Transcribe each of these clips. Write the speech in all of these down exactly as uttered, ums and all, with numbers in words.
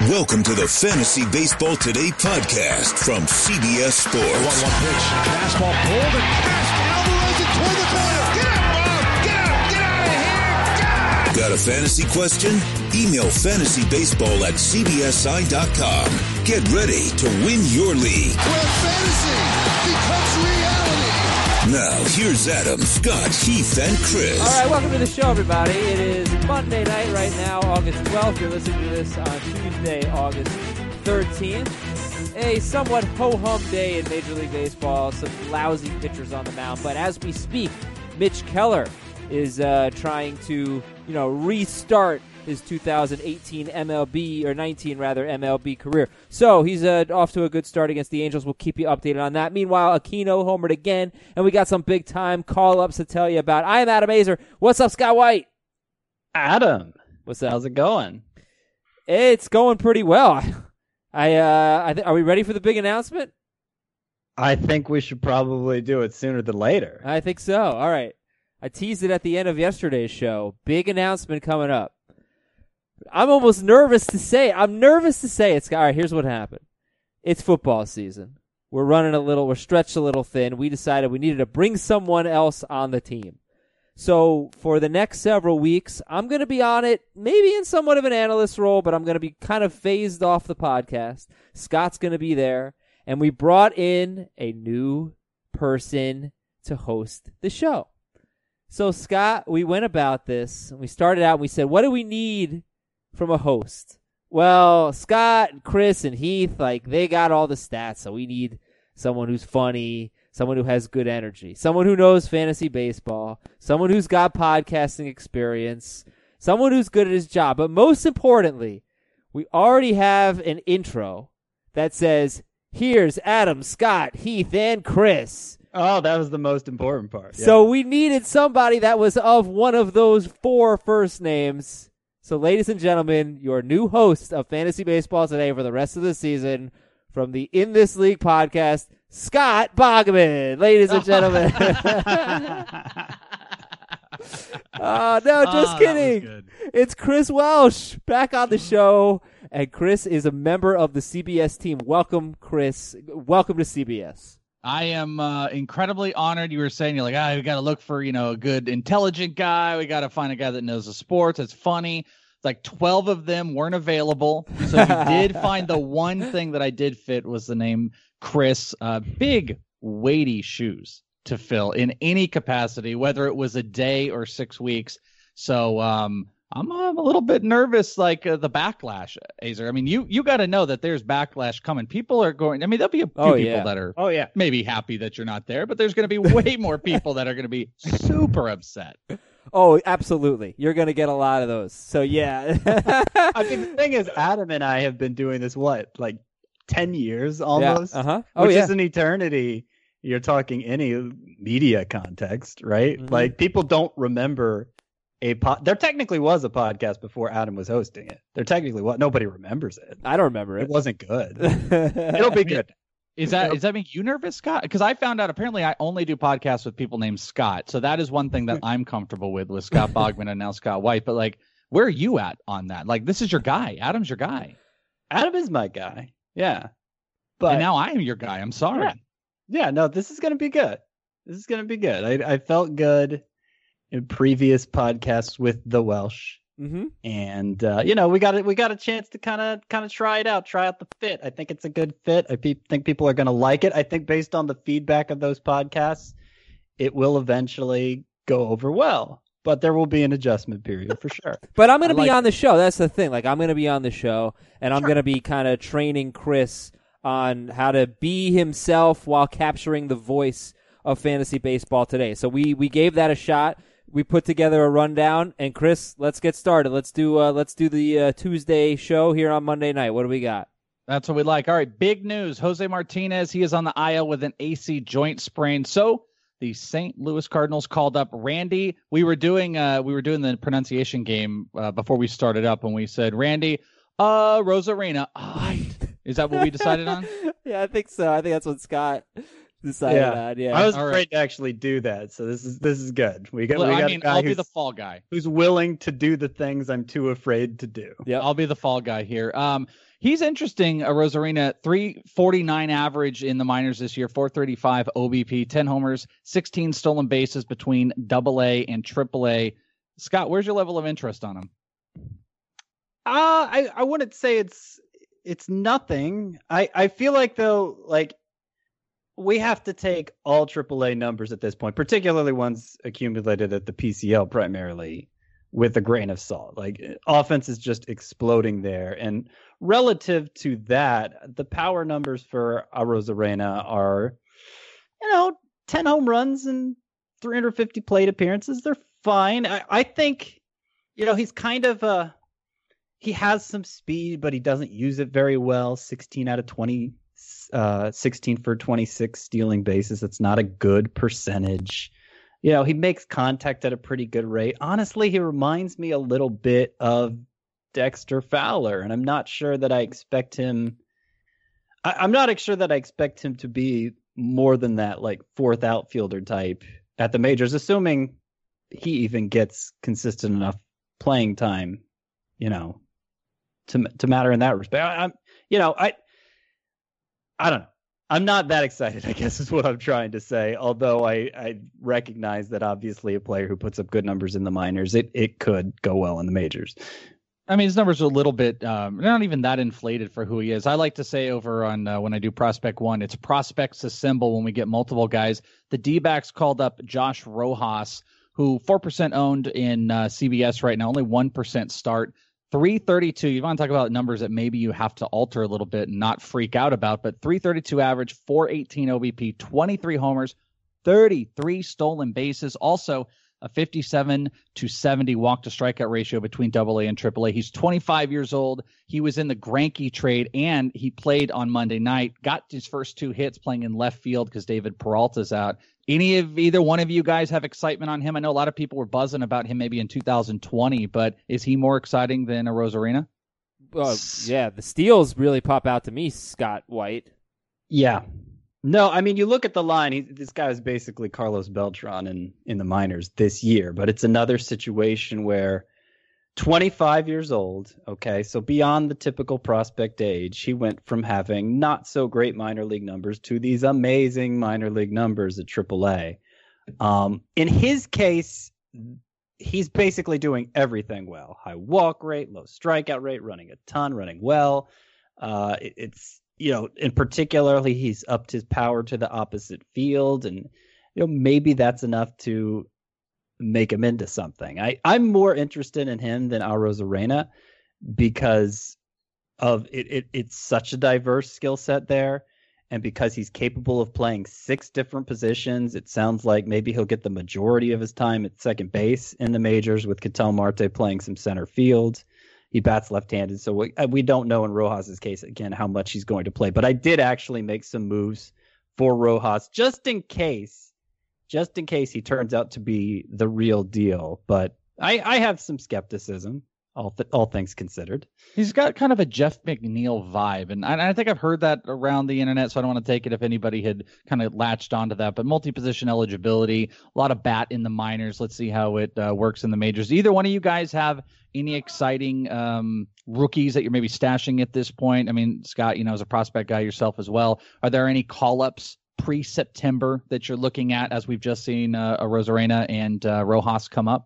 Welcome to the Fantasy Baseball Today podcast from C B S Sports. one one pitch. Fastball pulled and passed. Alvarez it toward the corner. Get up, Bob! Get up! Get out of here! God! Got a fantasy question? Email fantasybaseball at c b s i dot com. Get ready to win your league. Where fantasy becomes reality. Now, here's Adam, Scott, Heath, and Chris. All right, welcome to the show, everybody. It is Monday night right now, August twelfth. You're listening to this on Tuesday, August thirteenth. A somewhat ho-hum day in Major League Baseball. Some lousy pitchers on the mound. But as we speak, Mitch Keller is uh, trying to, you know, restart his two thousand eighteen M L B, or nineteen rather, M L B career. So he's uh, off to a good start against the Angels. We'll keep you updated on that. Meanwhile, Aquino homered again, and we got some big-time call-ups to tell you about. I'm Adam Azer. What's up, Scott White? Adam, What's up? how's it going? It's going pretty well. I, uh, I th- are we ready for the big announcement? I think we should probably do it sooner than later. I think so. All right. I teased it at the end of yesterday's show. Big announcement coming up. I'm almost nervous to say it. I'm nervous to say it. All right, here's what happened. It's football season. We're running a little, we're stretched a little thin. We decided we needed to bring someone else on the team. So for the next several weeks, I'm going to be on it, maybe in somewhat of an analyst role, but I'm going to be kind of phased off the podcast. Scott's going to be there. And we brought in a new person to host the show. So, Scott, we went about this, and we started out, and we said, what do we need from a host? Well, Scott and Chris and Heath, like, they got all the stats, so we need someone who's funny, someone who has good energy, someone who knows fantasy baseball, someone who's got podcasting experience, someone who's good at his job. But most importantly, we already have an intro that says, here's Adam, Scott, Heath, and Chris. Oh, that was the most important part. Yeah. So we needed somebody that was of one of those four first names. So, ladies and gentlemen, your new host of Fantasy Baseball Today for the rest of the season from the In This League podcast, Scott Bogman. Ladies and gentlemen. uh, no, just oh, kidding. It's Chris Welsh back on the show. And Chris is a member of the C B S team. Welcome, Chris. Welcome to C B S. I am uh, incredibly honored. You were saying, you're like, ah, we got to look for, you know, a good, intelligent guy. We got to find a guy that knows the sports. It's funny. It's like twelve of them weren't available. So you did find the one thing that I did fit was the name Chris. Uh, big, weighty shoes to fill in any capacity, whether it was a day or six weeks. So um, I'm, I'm a little bit nervous, like uh, the backlash, Azer. I mean, you you got to know that there's backlash coming. People are going. I mean, there'll be a few oh, people yeah. that are oh yeah, maybe happy that you're not there, but there's going to be way more people that are going to be super upset. Oh, absolutely. You're going to get a lot of those. So, yeah. I mean, the thing is, Adam and I have been doing this, what, like ten years almost? Yeah. Uh-huh. Oh, which yeah. is an eternity. You're talking any media context, right? Mm-hmm. Like, people don't remember a pod. There technically was a podcast before Adam was hosting it. There technically was. Nobody remembers it. I don't remember it. It wasn't good. It'll be good. Is that does that make you nervous, Scott? Because I found out apparently I only do podcasts with people named Scott. So that is one thing that I'm comfortable with with Scott Bogman and now Scott White. But like, where are you at on that? Like, this is your guy. Adam's your guy. Adam is my guy. Yeah. But and now I am your guy. I'm sorry. Yeah, yeah no, this is going to be good. This is going to be good. I, I felt good in previous podcasts with the Welsh. Mm-hmm. And uh, you know, we got it. We got a chance to kind of, kind of try it out, try out the fit. I think it's a good fit. I pe- think people are going to like it. I think based on the feedback of those podcasts, it will eventually go over well. But there will be an adjustment period for sure. But I'm going to be like on the show. That's the thing. Like, I'm going to be on the show, and I'm Sure. going to be kind of training Chris on how to be himself while capturing the voice of fantasy baseball today. So we we gave that a shot. We put together a rundown, and Chris, let's get started. Let's do uh, let's do the uh, Tuesday show here on Monday night. What do we got? That's what we like. All right, big news. Jose Martinez, he is on the I L with an A C joint sprain. So the Saint Louis Cardinals called up Randy. We were doing uh, we were doing the pronunciation game uh, before we started up, and we said, Randy, uh, Rosarena. Uh, is that what we decided on? Yeah, I think so. I think that's what Scott decided Yeah. on. Yeah. I was All afraid right. to actually do that, so this is this is good. We got, Well, we got I a mean, guy I'll be who's, the fall guy. who's willing to do the things I'm too afraid to do. Yep. I'll be the fall guy here. Um, he's interesting. Uh, Rosarena, three forty-nine average in the minors this year, four thirty-five O B P, ten homers, sixteen stolen bases between Double A and Triple A. Scott, where's your level of interest on him? Uh, I, I wouldn't say it's it's nothing. I, I feel like though, like we have to take all triple A numbers at this point, particularly ones accumulated at the P C L primarily, with a grain of salt. Like offense is just exploding there, and relative to that, the power numbers for Arozarena are, you know, ten home runs and three hundred fifty plate appearances. They're fine. I, I think, you know, he's kind of a he has some speed, but he doesn't use it very well. sixteen out of twenty, uh, sixteen for twenty-six stealing bases. That's not a good percentage. You know, he makes contact at a pretty good rate. Honestly, he reminds me a little bit of Dexter Fowler, and I'm not sure that I expect him. I, I'm not sure that I expect him to be more than that, like fourth outfielder type at the majors, assuming he even gets consistent enough playing time, you know, to to matter in that respect. I, I'm, you know, I, I don't know. I'm not that excited, I guess is what I'm trying to say. Although I, I recognize that obviously a player who puts up good numbers in the minors, it, it could go well in the majors. I mean, his numbers are a little bit, um, they're not even that inflated for who he is. I like to say over on uh, when I do Prospect One, it's prospects assemble when we get multiple guys. The D-backs called up Josh Rojas, who four percent owned in uh, C B S right now, only one percent start. three thirty-two, you want to talk about numbers that maybe you have to alter a little bit and not freak out about, but three thirty-two average, four eighteen O B P, twenty-three homers, thirty-three stolen bases. Also, a fifty-seven to seventy walk to strikeout ratio between Double A and Triple A. He's twenty-five years old. He was in the Greinke trade, and he played on Monday night. Got his first two hits playing in left field because David Peralta's out. Any of either one of you guys have excitement on him? I know a lot of people were buzzing about him maybe in two thousand twenty, but is he more exciting than a Rosarena? Well, yeah, the steals really pop out to me, Scott White. Yeah. No, I mean, you look at the line, he, this guy was basically Carlos Beltran in, in the minors this year, but it's another situation where twenty-five years old, okay, so beyond the typical prospect age, he went from having not so great minor league numbers to these amazing minor league numbers at triple A. Um, in his case, he's basically doing everything well. High walk rate, low strikeout rate, running a ton, running well. Uh, it, it's You know, in particularly, he's upped his power to the opposite field, and you know maybe that's enough to make him into something. I, I'm more interested in him than Arozarena because of it, it. It's such a diverse skill set there, and because he's capable of playing six different positions. It sounds like maybe he'll get the majority of his time at second base in the majors, with Ketel Marte playing some center field. He bats left-handed, so we, we don't know in Rojas's case, again, how much he's going to play. But I did actually make some moves for Rojas just in case, just in case he turns out to be the real deal. But I, I have some skepticism, all th- all things considered. He's got kind of a Jeff McNeil vibe, and I, I think I've heard that around the internet, so I don't want to take it if anybody had kind of latched onto that. But multi-position eligibility, a lot of bat in the minors. Let's see how it uh, works in the majors. Either one of you guys have any exciting um, rookies that you're maybe stashing at this point? I mean, Scott, you know, as a prospect guy yourself as well, are there any call-ups pre-September that you're looking at, as we've just seen uh, a Rosarena and uh, Rojas come up?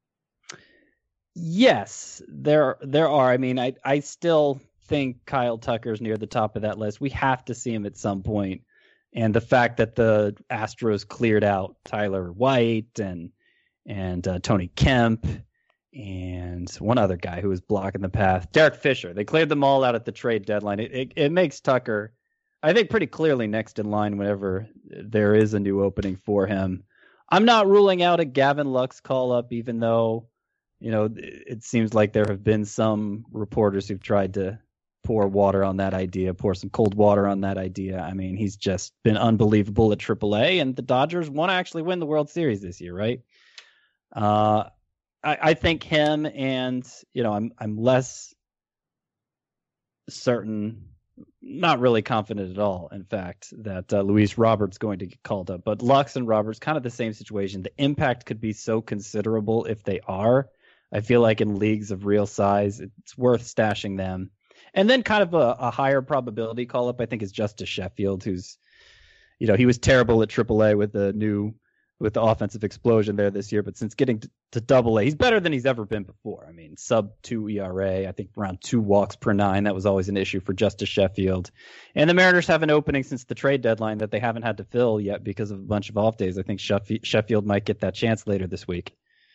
Yes, there there are. I mean, I I still think Kyle Tucker's near the top of that list. We have to see him at some point. And the fact that the Astros cleared out Tyler White and and uh, Tony Kemp and one other guy who was blocking the path, Derek Fisher. They cleared them all out at the trade deadline. It, it it makes Tucker, I think, pretty clearly next in line whenever there is a new opening for him. I'm not ruling out a Gavin Lux call up, even though, you know, it seems like there have been some reporters who've tried to pour water on that idea, pour some cold water on that idea. I mean, he's just been unbelievable at triple A, and the Dodgers want to actually win the World Series this year, right? Uh, I, I think him and, you know, I'm I'm less certain not really confident at all, in fact, that uh, Luis Robert's going to get called up. But Lux and Roberts, kind of the same situation. The impact could be so considerable if they are. I feel like in leagues of real size, it's worth stashing them. And then kind of a, a higher probability call up, I think, is Justice Sheffield, who's, you know, he was terrible at triple A with the new, with the offensive explosion there this year. But since getting to, to double A, he's better than he's ever been before. I mean, sub two E R A, I think around two walks per nine. That was always an issue for Justice Sheffield. And the Mariners have an opening since the trade deadline that they haven't had to fill yet because of a bunch of off days. I think Sheff- Sheffield might get that chance later this week.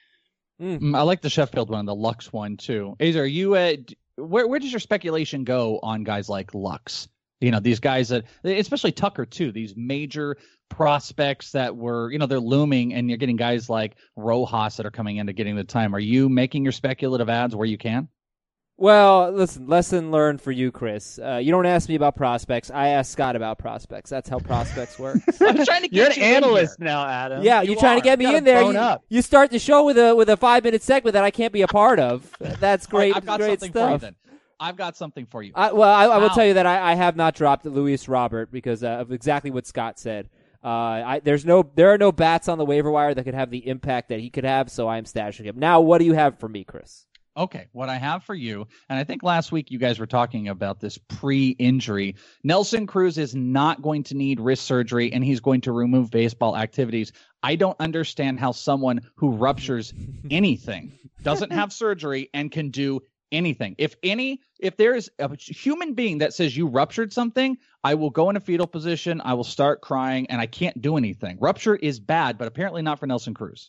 Mm, I like the Sheffield one, the Lux one too. Azer, are you uh, where where does your speculation go on guys like Lux? You know, these guys that, especially Tucker too, these major prospects that were, you know, they're looming, and you're getting guys like Rojas that are coming into getting the time. Are you making your speculative ads where you can? Well, listen, lesson learned for you, Chris. Uh, you don't ask me about prospects. I ask Scott about prospects. That's how prospects work. I'm trying to get You're an you analyst now, Adam. Yeah, you you're trying are. to get me You in there. gotta You, bone up. you start the show with a with a five minute segment that I can't be a part of. That's great. I've got great something stuff. for you then. I've got something for you. I, well, I, I will Wow. tell you that I, I have not dropped Luis Robert because uh, of exactly what Scott said. Uh, I, there's no, there are no bats on the waiver wire that could have the impact that he could have, so I am stashing him. Now, what do you have for me, Chris? Okay, what I have for you, and I think last week you guys were talking about this pre-injury. Nelson Cruz is not going to need wrist surgery, and he's going to remove baseball activities. I don't understand how someone who ruptures anything doesn't have surgery and can do anything. If any, if there is a human being that says you ruptured something, I will go in a fetal position, I will start crying, and I can't do anything. Rupture is bad, but apparently not for Nelson Cruz.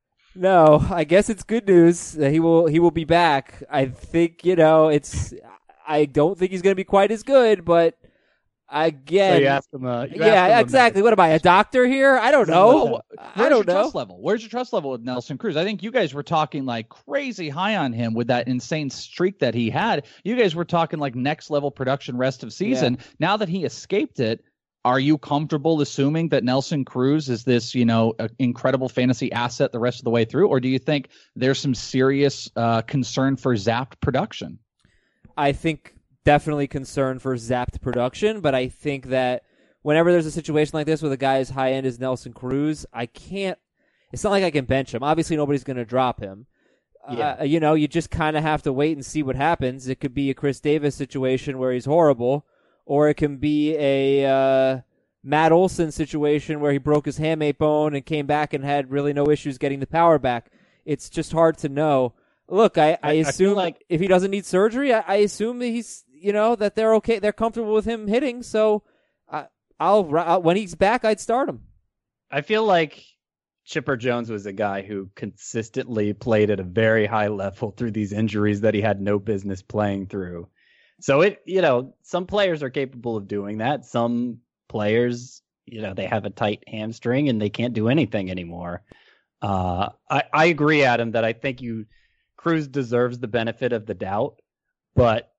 No, I guess it's good news. Uh, he will he will be back. I think, you know, it's I don't think he's going to be quite as good, but again, So you ask him, uh, you ask him yeah, a exactly. What am I, a doctor here? I don't know. I Where's don't your know. trust level? Where's your trust level with Nelson Cruz? I think you guys were talking like crazy high on him with that insane streak that he had. You guys were talking like next level production rest of season. Now that he escaped it, are you comfortable assuming that Nelson Cruz is this, you know, a incredible fantasy asset the rest of the way through? Or do you think there's some serious uh, concern for zapped production? I think definitely concern for zapped production, but I think that whenever there's a situation like this with a guy as high end as Nelson Cruz, I can't, it's not like I can bench him. Obviously, nobody's going to drop him. Yeah. Uh, you know, you just kind of have to wait and see what happens. It could be a Chris Davis situation where he's horrible, or it can be a uh, Matt Olson situation where he broke his hamate bone and came back and had really no issues getting the power back. It's just hard to know. Look, I, I, I- I feel assume like- if he doesn't need surgery, I, I assume that he's, you know, that they're okay, they're comfortable with him hitting. So I, I'll, I'll when he's back, I'd start him. I feel like Chipper Jones was a guy who consistently played at a very high level through these injuries that he had no business playing through. So it, you know, some players are capable of doing that. Some players, you know, they have a tight hamstring and they can't do anything anymore. Uh, I, I agree, Adam, that I think you Cruz deserves the benefit of the doubt, but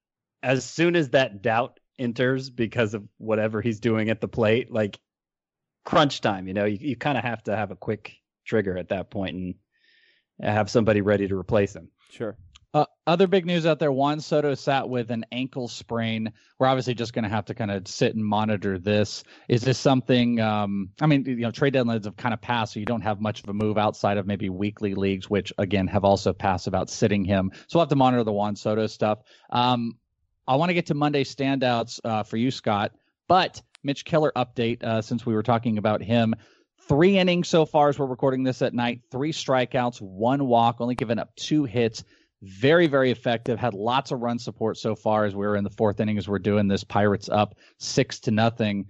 as soon as that doubt enters because of whatever he's doing at the plate, like crunch time, you know, you, you kind of have to have a quick trigger at that point and have somebody ready to replace him. Sure. Uh, other big news out there, Juan Soto sat with an ankle sprain. We're obviously just going to have to kind of sit and monitor this. Is this something, um, I mean, you know, trade deadlines have kind of passed, so you don't have much of a move outside of maybe weekly leagues, which, again, have also passed about sitting him. So we'll have to monitor the Juan Soto stuff. Um, I want to get to Monday standouts uh, for you, Scott, but Mitch Keller update, uh, since we were talking about him. Three innings so far as we're recording this at night, three strikeouts, one walk, only given up two hits. Very, very effective. Had lots of run support so far as we were in the fourth inning as we're doing this. Pirates up six to nothing.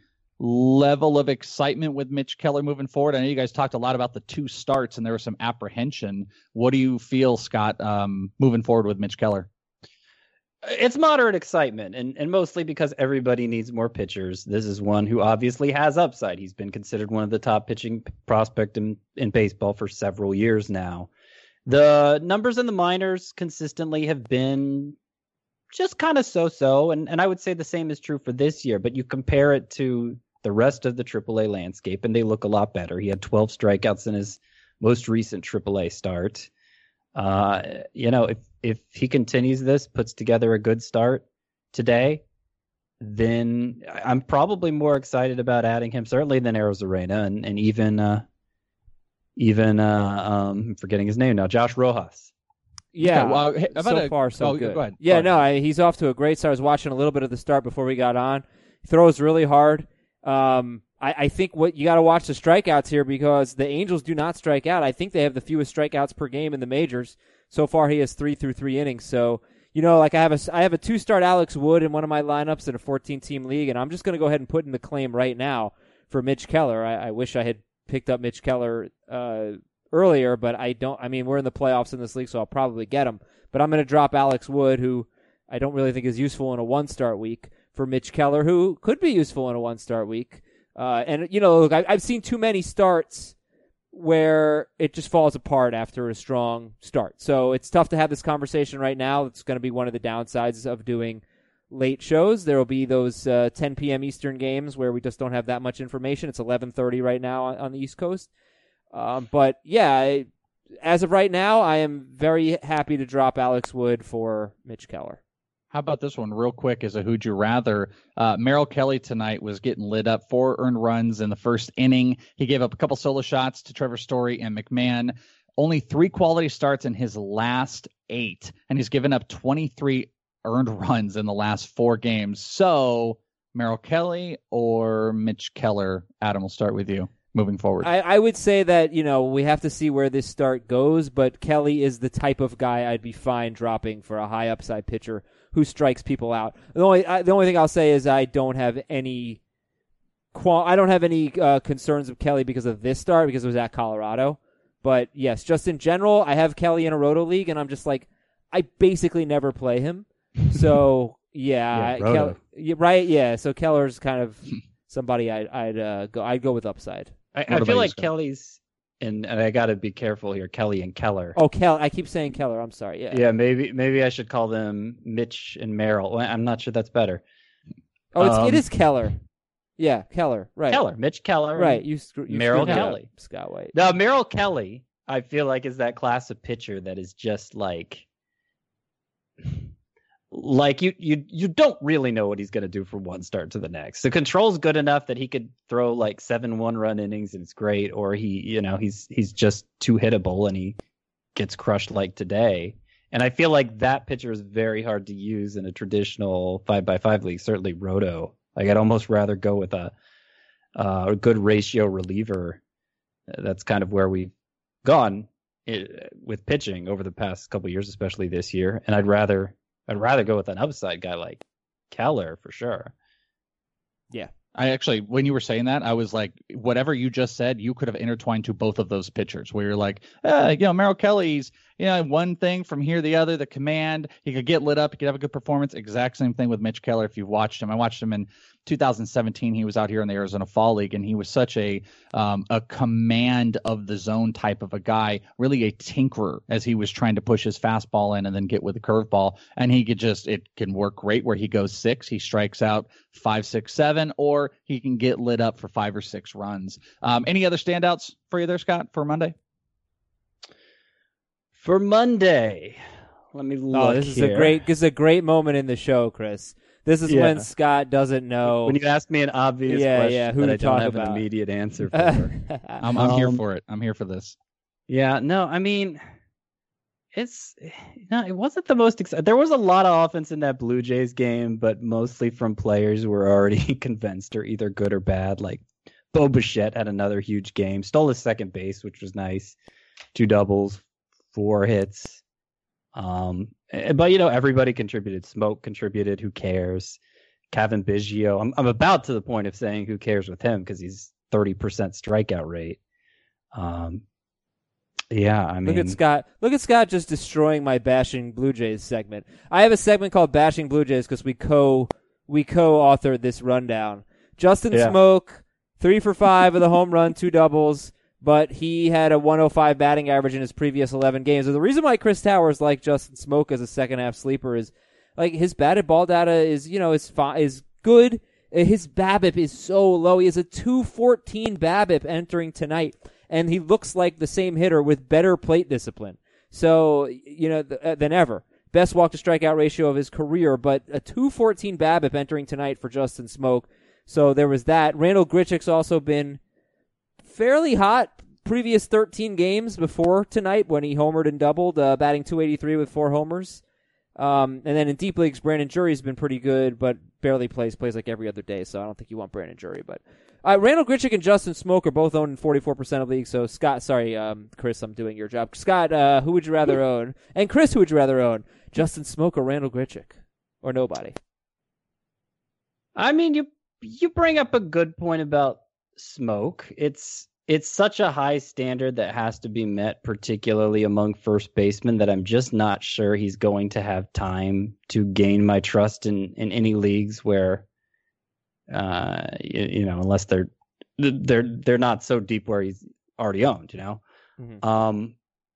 Level of excitement with Mitch Keller moving forward. I know you guys talked a lot about the two starts and there was some apprehension. What do you feel, Scott, um, moving forward with Mitch Keller? It's moderate excitement, and, and mostly because everybody needs more pitchers. This is one who obviously has upside. He's been considered one of the top pitching prospect in, in baseball for several years now. The numbers in the minors consistently have been just kind of so-so, and, and I would say the same is true for this year, but you compare it to the rest of the triple A landscape, and they look a lot better. He had twelve strikeouts in his most recent triple A start. Uh, you know, if, if he continues this, puts together a good start today, then I'm probably more excited about adding him certainly than Arozarena and and even uh, even uh, um, I'm forgetting his name now, Josh Rojas. Yeah, Okay, well, hey, so a, far so oh, good. Go ahead. Yeah, go no, ahead. I, he's off to a great start. I was watching a little bit of the start before we got on. He throws really hard. Um, I, I think what you got to watch the strikeouts here because the Angels do not strike out. I think they have the fewest strikeouts per game in the majors. So far, he has three through three innings. So, you know, like I have a I have a two start Alex Wood in one of my lineups in a fourteen team league, and I'm just going to go ahead and put in the claim right now for Mitch Keller. I, I wish I had picked up Mitch Keller uh, earlier, but I don't. I mean, we're in the playoffs in this league, so I'll probably get him. But I'm going to drop Alex Wood, who I don't really think is useful in a one start week, for Mitch Keller, who could be useful in a one start week. Uh, and, you know, look, I, I've seen too many starts where it just falls apart after a strong start. So it's tough to have this conversation right now. It's going to be one of the downsides of doing late shows. There will be those uh, ten p.m. Eastern games where we just don't have that much information. It's eleven thirty right now on, on the East Coast. Um, but, yeah, I, as of right now, I am very happy to drop Alex Wood for Mitch Keller. How about this one real quick as a who'd you rather? Uh, Merrill Kelly tonight was getting lit up. Four earned runs in the first inning. He gave up a couple solo shots to Trevor Story and McMahon. Only three quality starts in his last eight, and he's given up twenty-three earned runs in the last four games. So Merrill Kelly or Mitch Keller? Adam, we'll start with you moving forward. I, I would say that, you know, we have to see where this start goes, but Kelly is the type of guy I'd be fine dropping for a high upside pitcher who strikes people out. The only I, the only thing I'll say is I don't have any qual- I don't have any uh, concerns with Kelly because of this start because it was at Colorado. But yes, just in general, I have Kelly in a roto league, and I'm just like, I basically never play him. So yeah, Yeah, roto. Kel- yeah, right, yeah. So Keller's kind of somebody I'd I'd uh, go I'd go with upside. I, What I about feel you, like Scott? Kelly's, and, and I got to be careful here, Kelly and Keller. Oh, Kel, I keep saying Keller. I'm sorry. Yeah. Yeah, maybe maybe I should call them Mitch and Merrill. Well, I'm not sure that's better. Oh, it's, Um, it is Keller. Yeah, Keller. Right. Keller, Mitch Keller. and- Right. You, screw, you Merrill screwed me up, Kelly. Scott White. Now, Merrill Kelly, I feel like is that class of pitcher that is just like, like you you you don't really know what he's going to do from one start to the next. The control's good enough that he could throw like seven one run innings and it's great, or he you know he's he's just too hittable and he gets crushed like today. And I feel like that pitcher is very hard to use in a traditional five by five league, certainly roto. Like I'd almost rather go with a uh, a good ratio reliever. That's kind of where we've gone it, with pitching over the past couple of years, especially this year. And I'd rather I'd rather go with an upside guy like Keller for sure. I actually, when you were saying that, I was like, whatever you just said, you could have intertwined to both of those pitchers where you're like, uh, you know, Merrill Kelly's, you know, one thing from here, the other, the command, he could get lit up, he could have a good performance. Exact same thing with Mitch Keller. If you've watched him, I watched him in two thousand seventeen. He was out here in the Arizona Fall League, and he was such a, um, a command of the zone type of a guy, really a tinkerer as he was trying to push his fastball in and then get with the curveball. And he could just, it can work great where he goes six, he strikes out five, six, seven, or he can get lit up for five or six runs. Um, any other standouts for you there, Scott, for Monday? For Monday, let me look. Oh, this is here. a great this is a great moment in the show, Chris. This is Yeah. when Scott doesn't know. When you ask me an obvious Yeah, question yeah, who that to I don't talk have about. an immediate answer for. I'm, I'm here Um, for it. I'm here for this. Yeah, no, I mean, it's no, it wasn't the most exciting. There was a lot of offense in that Blue Jays game, but mostly from players who were already convinced are either good or bad. Like Bo Bichette had another huge game, stole his second base, which was nice. Two doubles, four hits. Um, eh, but you know, everybody contributed. Smoke contributed. Who cares? Kevin Biggio. I'm I'm about to the point of saying who cares with him because he's thirty percent strikeout rate. Um. Yeah, I mean, Look at Scott. Look at Scott just destroying my bashing Blue Jays segment. I have a segment called Bashing Blue Jays because we co we co-authored this rundown. Justin Yeah. Smoke, three for five with a home run, two doubles, but he had a one oh five batting average in his previous eleven games. So the reason why Chris Towers liked Justin Smoke as a second half sleeper is like his batted ball data is you know is fi- is good. His BABIP is so low. He has a two fourteen BABIP entering tonight. And he looks like the same hitter with better plate discipline. So, you know, th- uh, than ever. best walk-to-strikeout ratio of his career, but a two fourteen BABIP entering tonight for Justin Smoak. So there was that. Randall Grichuk's also been fairly hot previous thirteen games before tonight when he homered and doubled, uh, batting two eighty-three with four homers. Um, and then in deep leagues, Brandon Jury's been pretty good, but barely plays, plays like every other day, so I don't think you want Brandon Jury. But uh, Randall Grichuk and Justin Smoak are both owned in forty-four percent of leagues, so Scott, sorry, um, Chris, I'm doing your job. Scott, uh, who would you rather own? And Chris, who would you rather own? Justin Smoak or Randall Grichuk? Or nobody? I mean, you you bring up a good point about Smoak. It's it's such a high standard that has to be met, particularly among first basemen, that I'm just not sure he's going to have time to gain my trust in, in any leagues where, uh, you, you know, unless they're they're they're not so deep where he's already owned, you know. Mm-hmm. Um,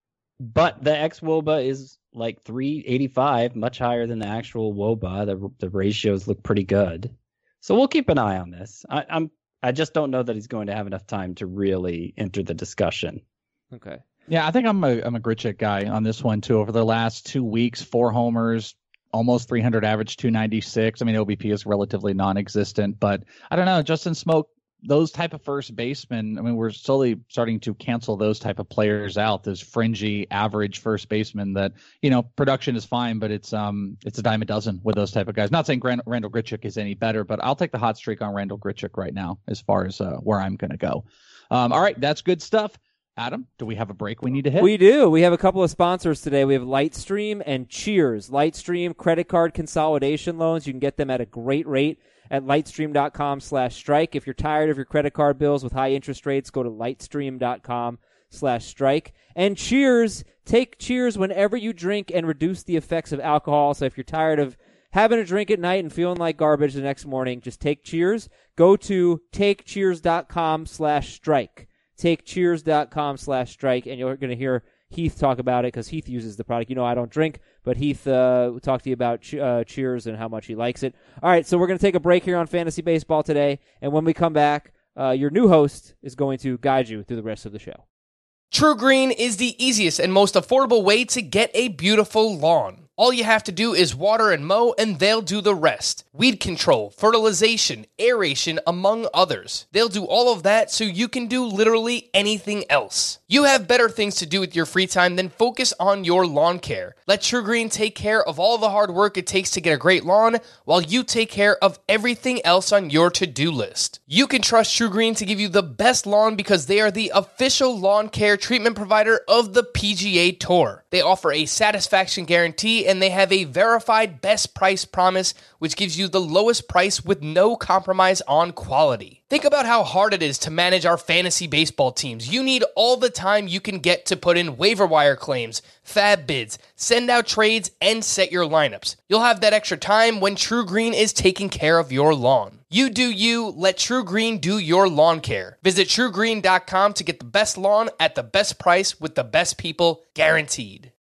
but the ex-W O B A is like three eighty-five, much higher than the actual W O B A. The the ratios look pretty good, so we'll keep an eye on this. I, I'm I just don't know that he's going to have enough time to really enter the discussion. Okay. Yeah, I think I'm a I'm a Grichuk guy on this one too. Over the last two weeks, four homers, almost three hundred average, two ninety-six. I mean, O B P is relatively non-existent, but I don't know. Justin Smoak, those type of first basemen, I mean, we're slowly starting to cancel those type of players out, those fringy average first basemen that, you know, production is fine, but it's um it's a dime a dozen with those type of guys. Not saying Grand- Randall Grichuk is any better, but I'll take the hot streak on Randall Grichuk right now as far as uh, where I'm going to go. Um, all right, that's good stuff. Adam, do we have a break we need to hit? We do. We have a couple of sponsors today. We have Lightstream and Cheers. Lightstream credit card consolidation loans. You can get them at a great rate at lightstream.com slash strike. If you're tired of your credit card bills with high interest rates, go to lightstream.com slash strike. And Cheers, take Cheers whenever you drink and reduce the effects of alcohol. So if you're tired of having a drink at night and feeling like garbage the next morning, just take Cheers. Go to takecheers.com slash strike. takecheers.com slash strike, and you're going to hear Heath talk about it because Heath uses the product. You know I don't drink, but Heath uh, will talk to you about che- uh, Cheers and how much he likes it. All right, so we're going to take a break here on Fantasy Baseball today, and when we come back, uh, your new host is going to guide you through the rest of the show. True Green is the easiest and most affordable way to get a beautiful lawn. All you have to do is water and mow, and they'll do the rest. Weed control, fertilization, aeration, among others. They'll do all of that so you can do literally anything else. You have better things to do with your free time than focus on your lawn care. Let True Green take care of all the hard work it takes to get a great lawn, while you take care of everything else on your to-do list. You can trust True Green to give you the best lawn because they are the official lawn care treatment provider of the P G A Tour. They offer a satisfaction guarantee, and they have a verified best price promise, which gives you the lowest price with no compromise on quality. Think about how hard it is to manage our fantasy baseball teams. You need all the time you can get to put in waiver wire claims, fab bids, send out trades, and set your lineups. You'll have that extra time when True Green is taking care of your lawn. You do you, let True Green do your lawn care. Visit true green dot com to get the best lawn at the best price with the best people, guaranteed.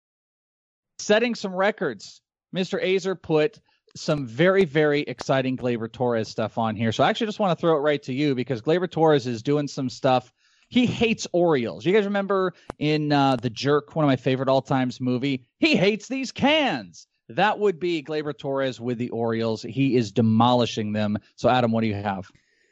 Setting some records. Mister Azer put some very, very exciting Gleyber Torres stuff on here. So I actually just want to throw it right to you because Gleyber Torres is doing some stuff. He hates Orioles. You guys remember in uh, The Jerk, one of my favorite all-times movie, he hates these cans. That would be Gleyber Torres with the Orioles. He is demolishing them. So, Adam, what do you have?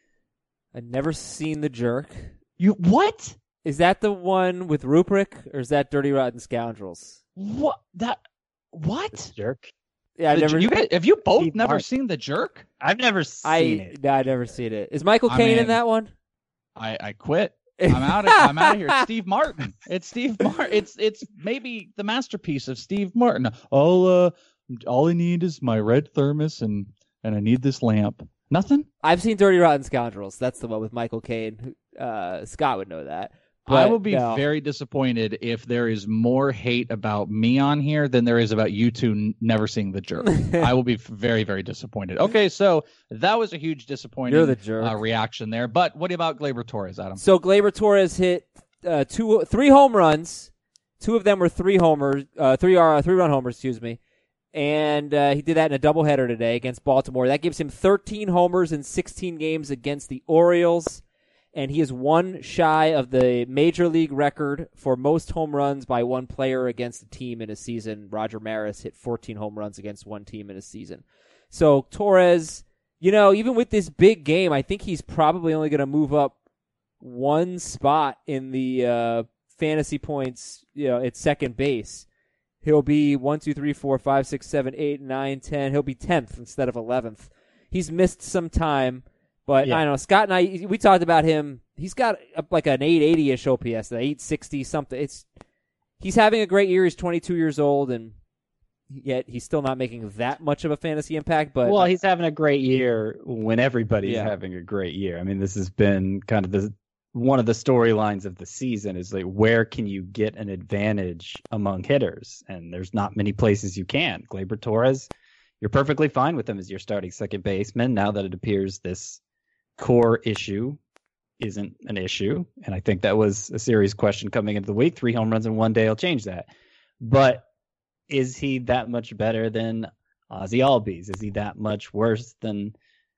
I've never seen The Jerk. You what? Is that the one with Ruprecht, or is that Dirty Rotten Scoundrels? What? That? What? This jerk. Yeah, I've The- never. you guys, have you both Steve never Martin. seen The Jerk? I've never seen I it. no, I've never seen it. Is Michael I Caine mean- in that one? I, I quit. I'm out of I'm out of here. It's Steve Martin. It's Steve Martin. It's it's maybe the masterpiece of Steve Martin. All uh all I need is my red thermos and and I need this lamp. Nothing? I've seen Dirty Rotten Scoundrels. That's the one with Michael Caine. Uh, Scott would know that. I But will be no. very disappointed if there is more hate about me on here than there is about you two n- never seeing The Jerk. I will be f- very, very disappointed. Okay, so that was a huge disappointing You're the jerk. Uh, reaction there. But what about Gleyber Torres, Adam? So Gleyber Torres hit uh, two, three home runs. Two of them were three homers, uh, three uh, three run homers, excuse me. And uh, he did that in a doubleheader today against Baltimore. That gives him thirteen homers in sixteen games against the Orioles. and he is one shy of the major league record for most home runs by one player against a team in a season. Roger Maris hit fourteen home runs against one team in a season. So Torres, you know, even with this big game, I think he's probably only going to move up one spot in the uh, fantasy points, you know, at second base. He'll be one, two, three, four, five, six, seven, eight, nine, ten. He'll be tenth instead of eleventh. He's missed some time, but Yeah. I don't know. Scott and I, we talked about him. He's got a, like an eight eighty-ish O P S, eight sixty something. It's he's having a great year. He's twenty-two years old, and yet he's still not making that much of a fantasy impact. But well, he's having a great year when everybody's Yeah. having a great year. I mean, this has been kind of the one of the storylines of the season is like, where can you get an advantage among hitters? And there's not many places you can. Gleyber Torres, you're perfectly fine with him as your starting second baseman now that it appears this core issue isn't an issue. And I think that was a serious question coming into the week. Three home runs in one day will change that. But is he that much better than Ozzie Albies? Is he that much worse than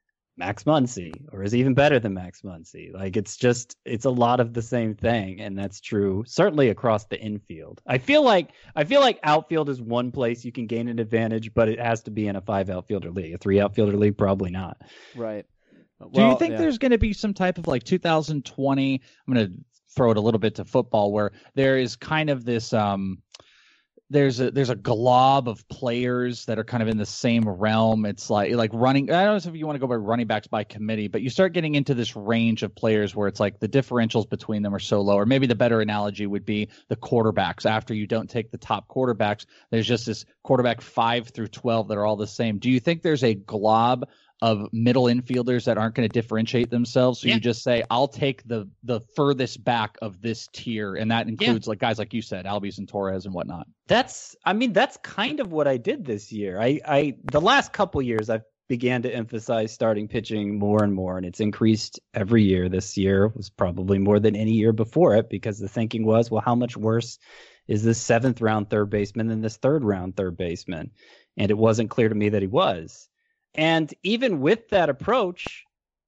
Max Muncy? Or is he even better than Max Muncy? Like, it's just, it's a lot of the same thing. And that's true, certainly across the infield. I feel like, I feel like outfield is one place you can gain an advantage, but it has to be in a five outfielder league. A three outfielder league, probably not. right. Do Well, you think yeah. there's going to be some type of like two thousand twenty? I'm going to throw it a little bit to football, where there is kind of this um, there's a there's a glob of players that are kind of in the same realm. It's like like running. I don't know if you want to go by running backs by committee, but you start getting into this range of players where it's like the differentials between them are so low. Or maybe the better analogy would be the quarterbacks. After you don't take the top quarterbacks, there's just this quarterback five through twelve that are all the same. Do you think there's a glob of middle infielders that aren't going to differentiate themselves? So Yeah. you just say, I'll take the the furthest back of this tier. And that includes like guys like you said, Albies and Torres and whatnot. That's, I mean, that's kind of what I did this year. I, I, the last couple years, I've began to emphasize starting pitching more and more, and it's increased every year. This year was probably more than any year before it, because the thinking was, well, how much worse is this seventh round third baseman than this third round third baseman? And it wasn't clear to me that he was. And even with that approach,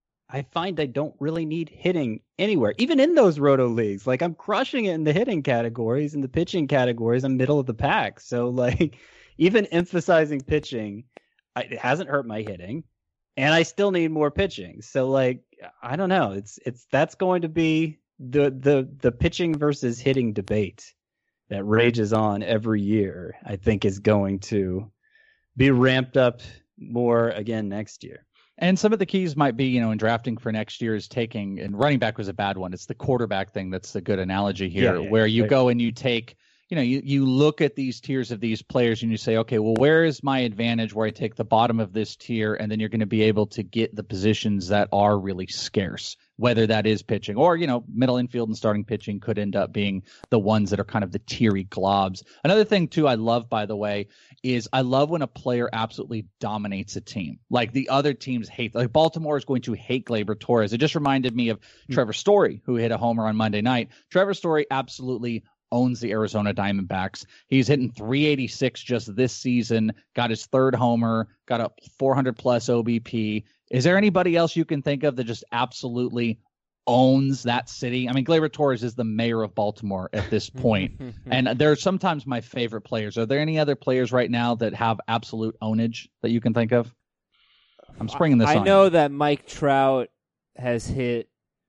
I find I don't really need hitting anywhere, even in those roto leagues. Like, I'm crushing it in the hitting categories, in the pitching categories, I'm middle of the pack. So, like, even emphasizing pitching, I, it hasn't hurt my hitting, and I still need more pitching. So, like, I don't know. It's it's that's going to be the the the pitching versus hitting debate that rages on every year. I think is going to be ramped up more again next year. And some of the keys might be, you know, in drafting for next year is taking, and running back was a bad one. It's the quarterback thing that's the good analogy here, Yeah, yeah, where you yeah. go and you take, you know, you, you look at these tiers of these players and you say, okay, well, where is my advantage where I take the bottom of this tier, and then you're going to be able to get the positions that are really scarce, whether that is pitching or, you know, middle infield and starting pitching could end up being the ones that are kind of the tiery globs. Another thing, too, I love, by the way, is I love when a player absolutely dominates a team. Like the other teams hate, like Baltimore is going to hate Gleyber Torres. It just reminded me of Hmm. Trevor Story, who hit a homer on Monday night. Trevor Story absolutely owns the Arizona Diamondbacks. He's hitting three eighty-six just this season, got his third homer, got a four hundred plus O B P. Is there anybody else you can think of that just absolutely owns that city? I mean, Gleyber Torres is the mayor of Baltimore at this point, and they're sometimes my favorite players. Are there any other players right now that have absolute ownage that you can think of? I'm springing this I on know you. that Mike Trout has hit,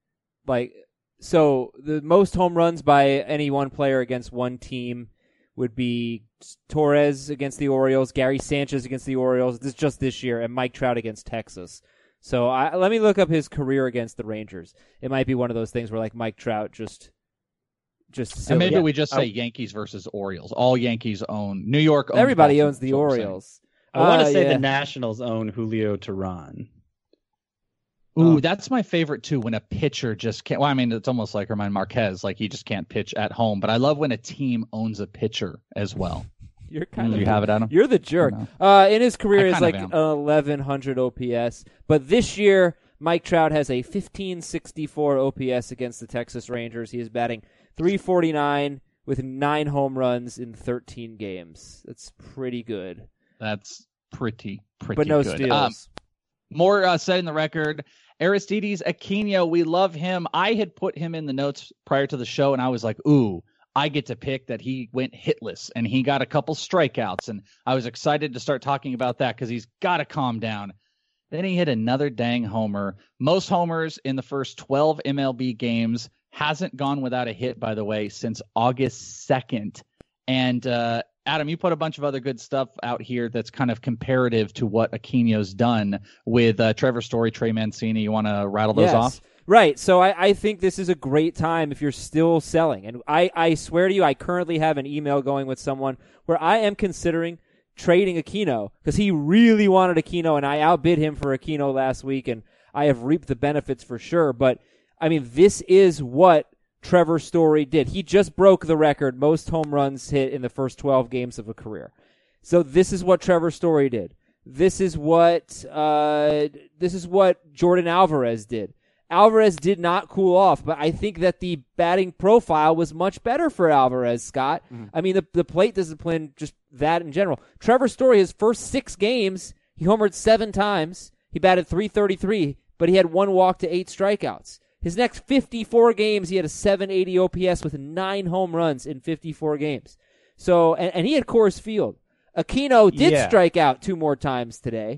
like, so the most home runs by any one player against one team would be Torres against the Orioles, Gary Sanchez against the Orioles, this just this year, and Mike Trout against Texas. So I, let me look up his career against the Rangers. It might be one of those things where, like, Mike Trout just, just And silly. maybe Yeah. we just say Yankees versus Orioles. All Yankees own. New York owns Everybody Baltimore, owns the is what we're saying. Orioles. I want to Uh, say yeah. the Nationals own Julio Teheran. Ooh, Um, that's my favorite too. When a pitcher just can't. Well, I mean, it's almost like Herman Marquez, like he just can't pitch at home. But I love when a team owns a pitcher as well. You're kind Do of you have it, Adam? You're the jerk. know. Uh, in his career, I it's kind like of am. an eleven hundred O P S. But this year, Mike Trout has a fifteen sixty-four O P S against the Texas Rangers. He is batting three forty-nine with nine home runs in thirteen games. That's pretty good. That's pretty, pretty But no good. steals. Um, more uh, setting the record. Aristides Aquino, we love him. I had put him in the notes prior to the show, and I was like, ooh, I get to pick that he went hitless, and he got a couple strikeouts, and I was excited to start talking about that because he's got to calm down. Then he hit another dang homer. Most homers in the first twelve M L B games. Hasn't gone without a hit, by the way, since August second. And uh, Adam, you put a bunch of other good stuff out here that's kind of comparative to what Aquino's done with uh, Trevor Story, Trey Mancini. You want to rattle those yes. off? Right. So I, I think this is a great time if you're still selling. And I, I swear to you, I currently have an email going with someone where I am considering trading Aquino because he really wanted Aquino, and I outbid him for Aquino last week, and I have reaped the benefits for sure. But, I mean, this is what Trevor Story did. He just broke the record, most home runs hit in the first twelve games of a career. So this is what Trevor Story did. This is what uh, this is what Jordan Alvarez did. Alvarez did not cool off, but I think that the batting profile was much better for Alvarez, Scott. Mm-hmm. I mean, the, the plate discipline, just that in general. Trevor Story, his first six games, he homered seven times. He batted three thirty-three, but he had one walk to eight strikeouts. His next fifty-four games, he had a seven eighty O P S with nine home runs in fifty-four games. So, and, and he had Coors Field. Aquino did yeah. strike out two more times today,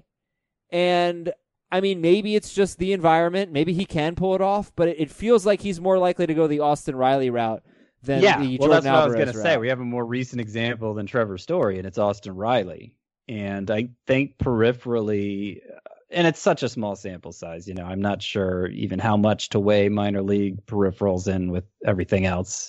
and I mean, maybe it's just the environment. Maybe he can pull it off, but it, it feels like he's more likely to go the Austin Riley route than yeah, the well, Jordan that's what Alvarez I was going to route. say. We have a more recent example than Trevor Story, and it's Austin Riley. And I think peripherally, and it's such a small sample size, you know, I'm not sure even how much to weigh minor league peripherals in with everything else.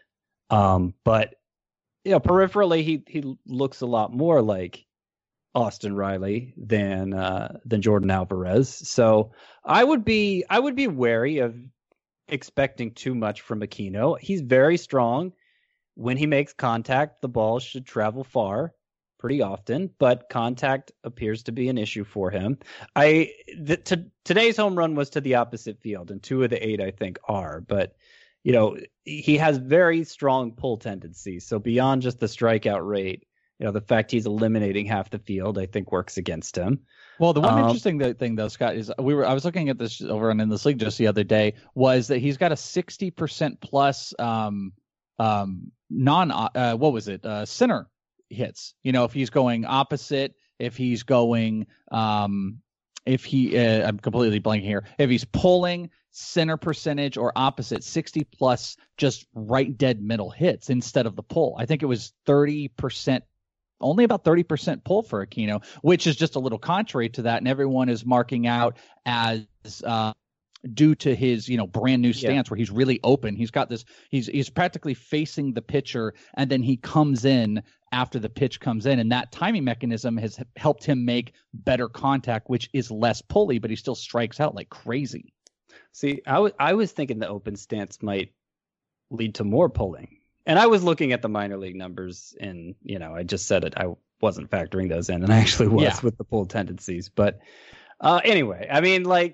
Um, but, you know, peripherally, he, he looks a lot more like Austin Riley than uh, than Jordan Alvarez. So I would be I would be wary of expecting too much from Aquino. He's very strong. When he makes contact, the ball should travel far pretty often, but contact appears to be an issue for him. I the, to, today's home run was to the opposite field, and two of the eight I think are. But you know, he has very strong pull tendencies. So beyond just the strikeout rate, you know, the fact he's eliminating half the field, I think, works against him. Well, the one um, interesting thing, though, Scott, is we were I was looking at this over in this league just the other day, was that he's got a sixty percent plus um, um, non uh, what was it uh, center hits. You know, if he's going opposite, if he's going um, if he uh, I'm completely blanking here. If he's pulling center percentage or opposite, sixty plus just right dead middle hits instead of the pull. I think it was thirty percent. Only about thirty percent pull for Aquino, which is just a little contrary to that. And everyone is marking out as uh, due to his, you know, brand new stance yeah. where he's really open. He's got this, he's, he's practically facing the pitcher, and then he comes in after the pitch comes in. And that timing mechanism has helped him make better contact, which is less pulley, but he still strikes out like crazy. See, I was, I was thinking the open stance might lead to more pulling. And I was looking at the minor league numbers, and, you know, I just said it. I wasn't factoring those in, and I actually was yeah. with the pull tendencies. But uh, anyway, I mean, like,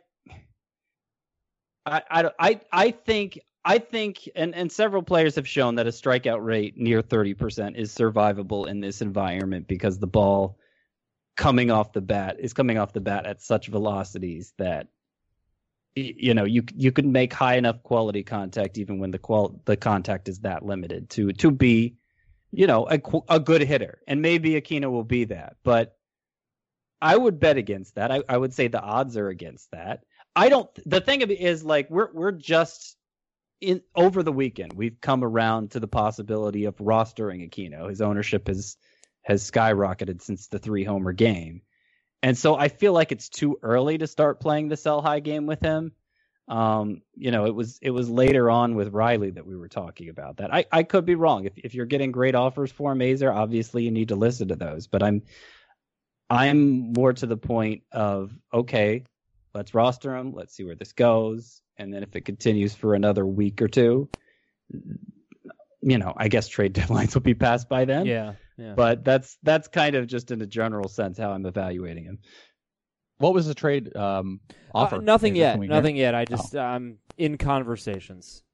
I, I, I, I think, I think, and, and several players have shown that a strikeout rate near thirty percent is survivable in this environment because the ball coming off the bat is coming off the bat at such velocities that, you know, you you can make high enough quality contact even when the qual the contact is that limited to to be, you know, a, a good hitter. And maybe Aquino will be that. But I would bet against that. I, I would say the odds are against that. I don't. The thing of it is, like, we're we're just in over the weekend. We've come around to the possibility of rostering Aquino. His ownership has has skyrocketed since the three homer game. And so I feel like it's too early to start playing the sell high game with him. Um, you know, it was it was later on with Riley that we were talking about that. I, I could be wrong. If if you're getting great offers for him, Azer, obviously you need to listen to those. But I'm I'm more to the point of, okay, let's roster him. Let's see where this goes. And then if it continues for another week or two, you know, I guess trade deadlines will be passed by then. Yeah. Yeah. But that's that's kind of just in a general sense how I'm evaluating him. What was the trade um, offer? Uh, nothing yet. Nothing hear? yet. I just oh. I'm in conversations.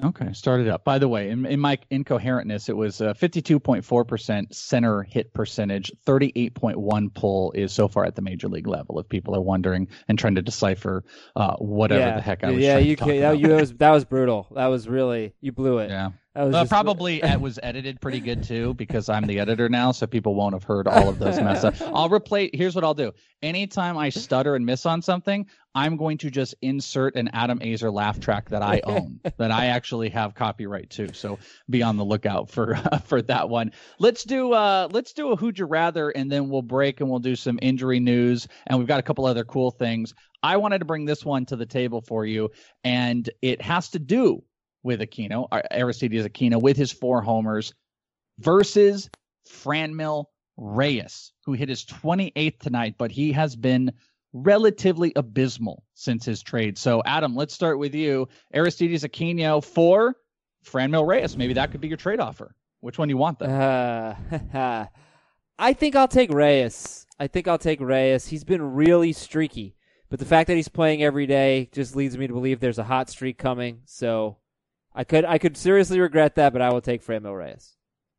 Okay, started up. By the way, in, in my incoherentness, it was uh, fifty-two point four percent center hit percentage, thirty-eight point one pull is so far at the major league level, if people are wondering and trying to decipher uh, whatever yeah. the heck I was yeah, trying you to talk can, about. That, you, that, was, that was brutal. That was really, you blew it. Yeah. That was Uh, just- probably it was edited pretty good too because I'm the editor now, so people won't have heard all of those mess up. I'll replay. Here's what I'll do. Anytime I stutter and miss on something, I'm going to just insert an Adam Azer laugh track that I own, that I actually have copyright to. So be on the lookout for uh, for that one. Let's do uh let's do a Who'd You Rather, and then we'll break and we'll do some injury news, and we've got a couple other cool things. I wanted to bring this one to the table for you, and it has to do with Aquino, Aristides Aquino, with his four homers versus Franmil Reyes, who hit his twenty-eighth tonight, but he has been relatively abysmal since his trade. So, Adam, let's start with you. Aristides Aquino for Franmil Reyes. Maybe that could be your trade offer. Which one do you want, though? Uh, I think I'll take Reyes. I think I'll take Reyes. He's been really streaky, but the fact that he's playing every day just leads me to believe there's a hot streak coming. So I could I could seriously regret that, but I will take Franmil Reyes.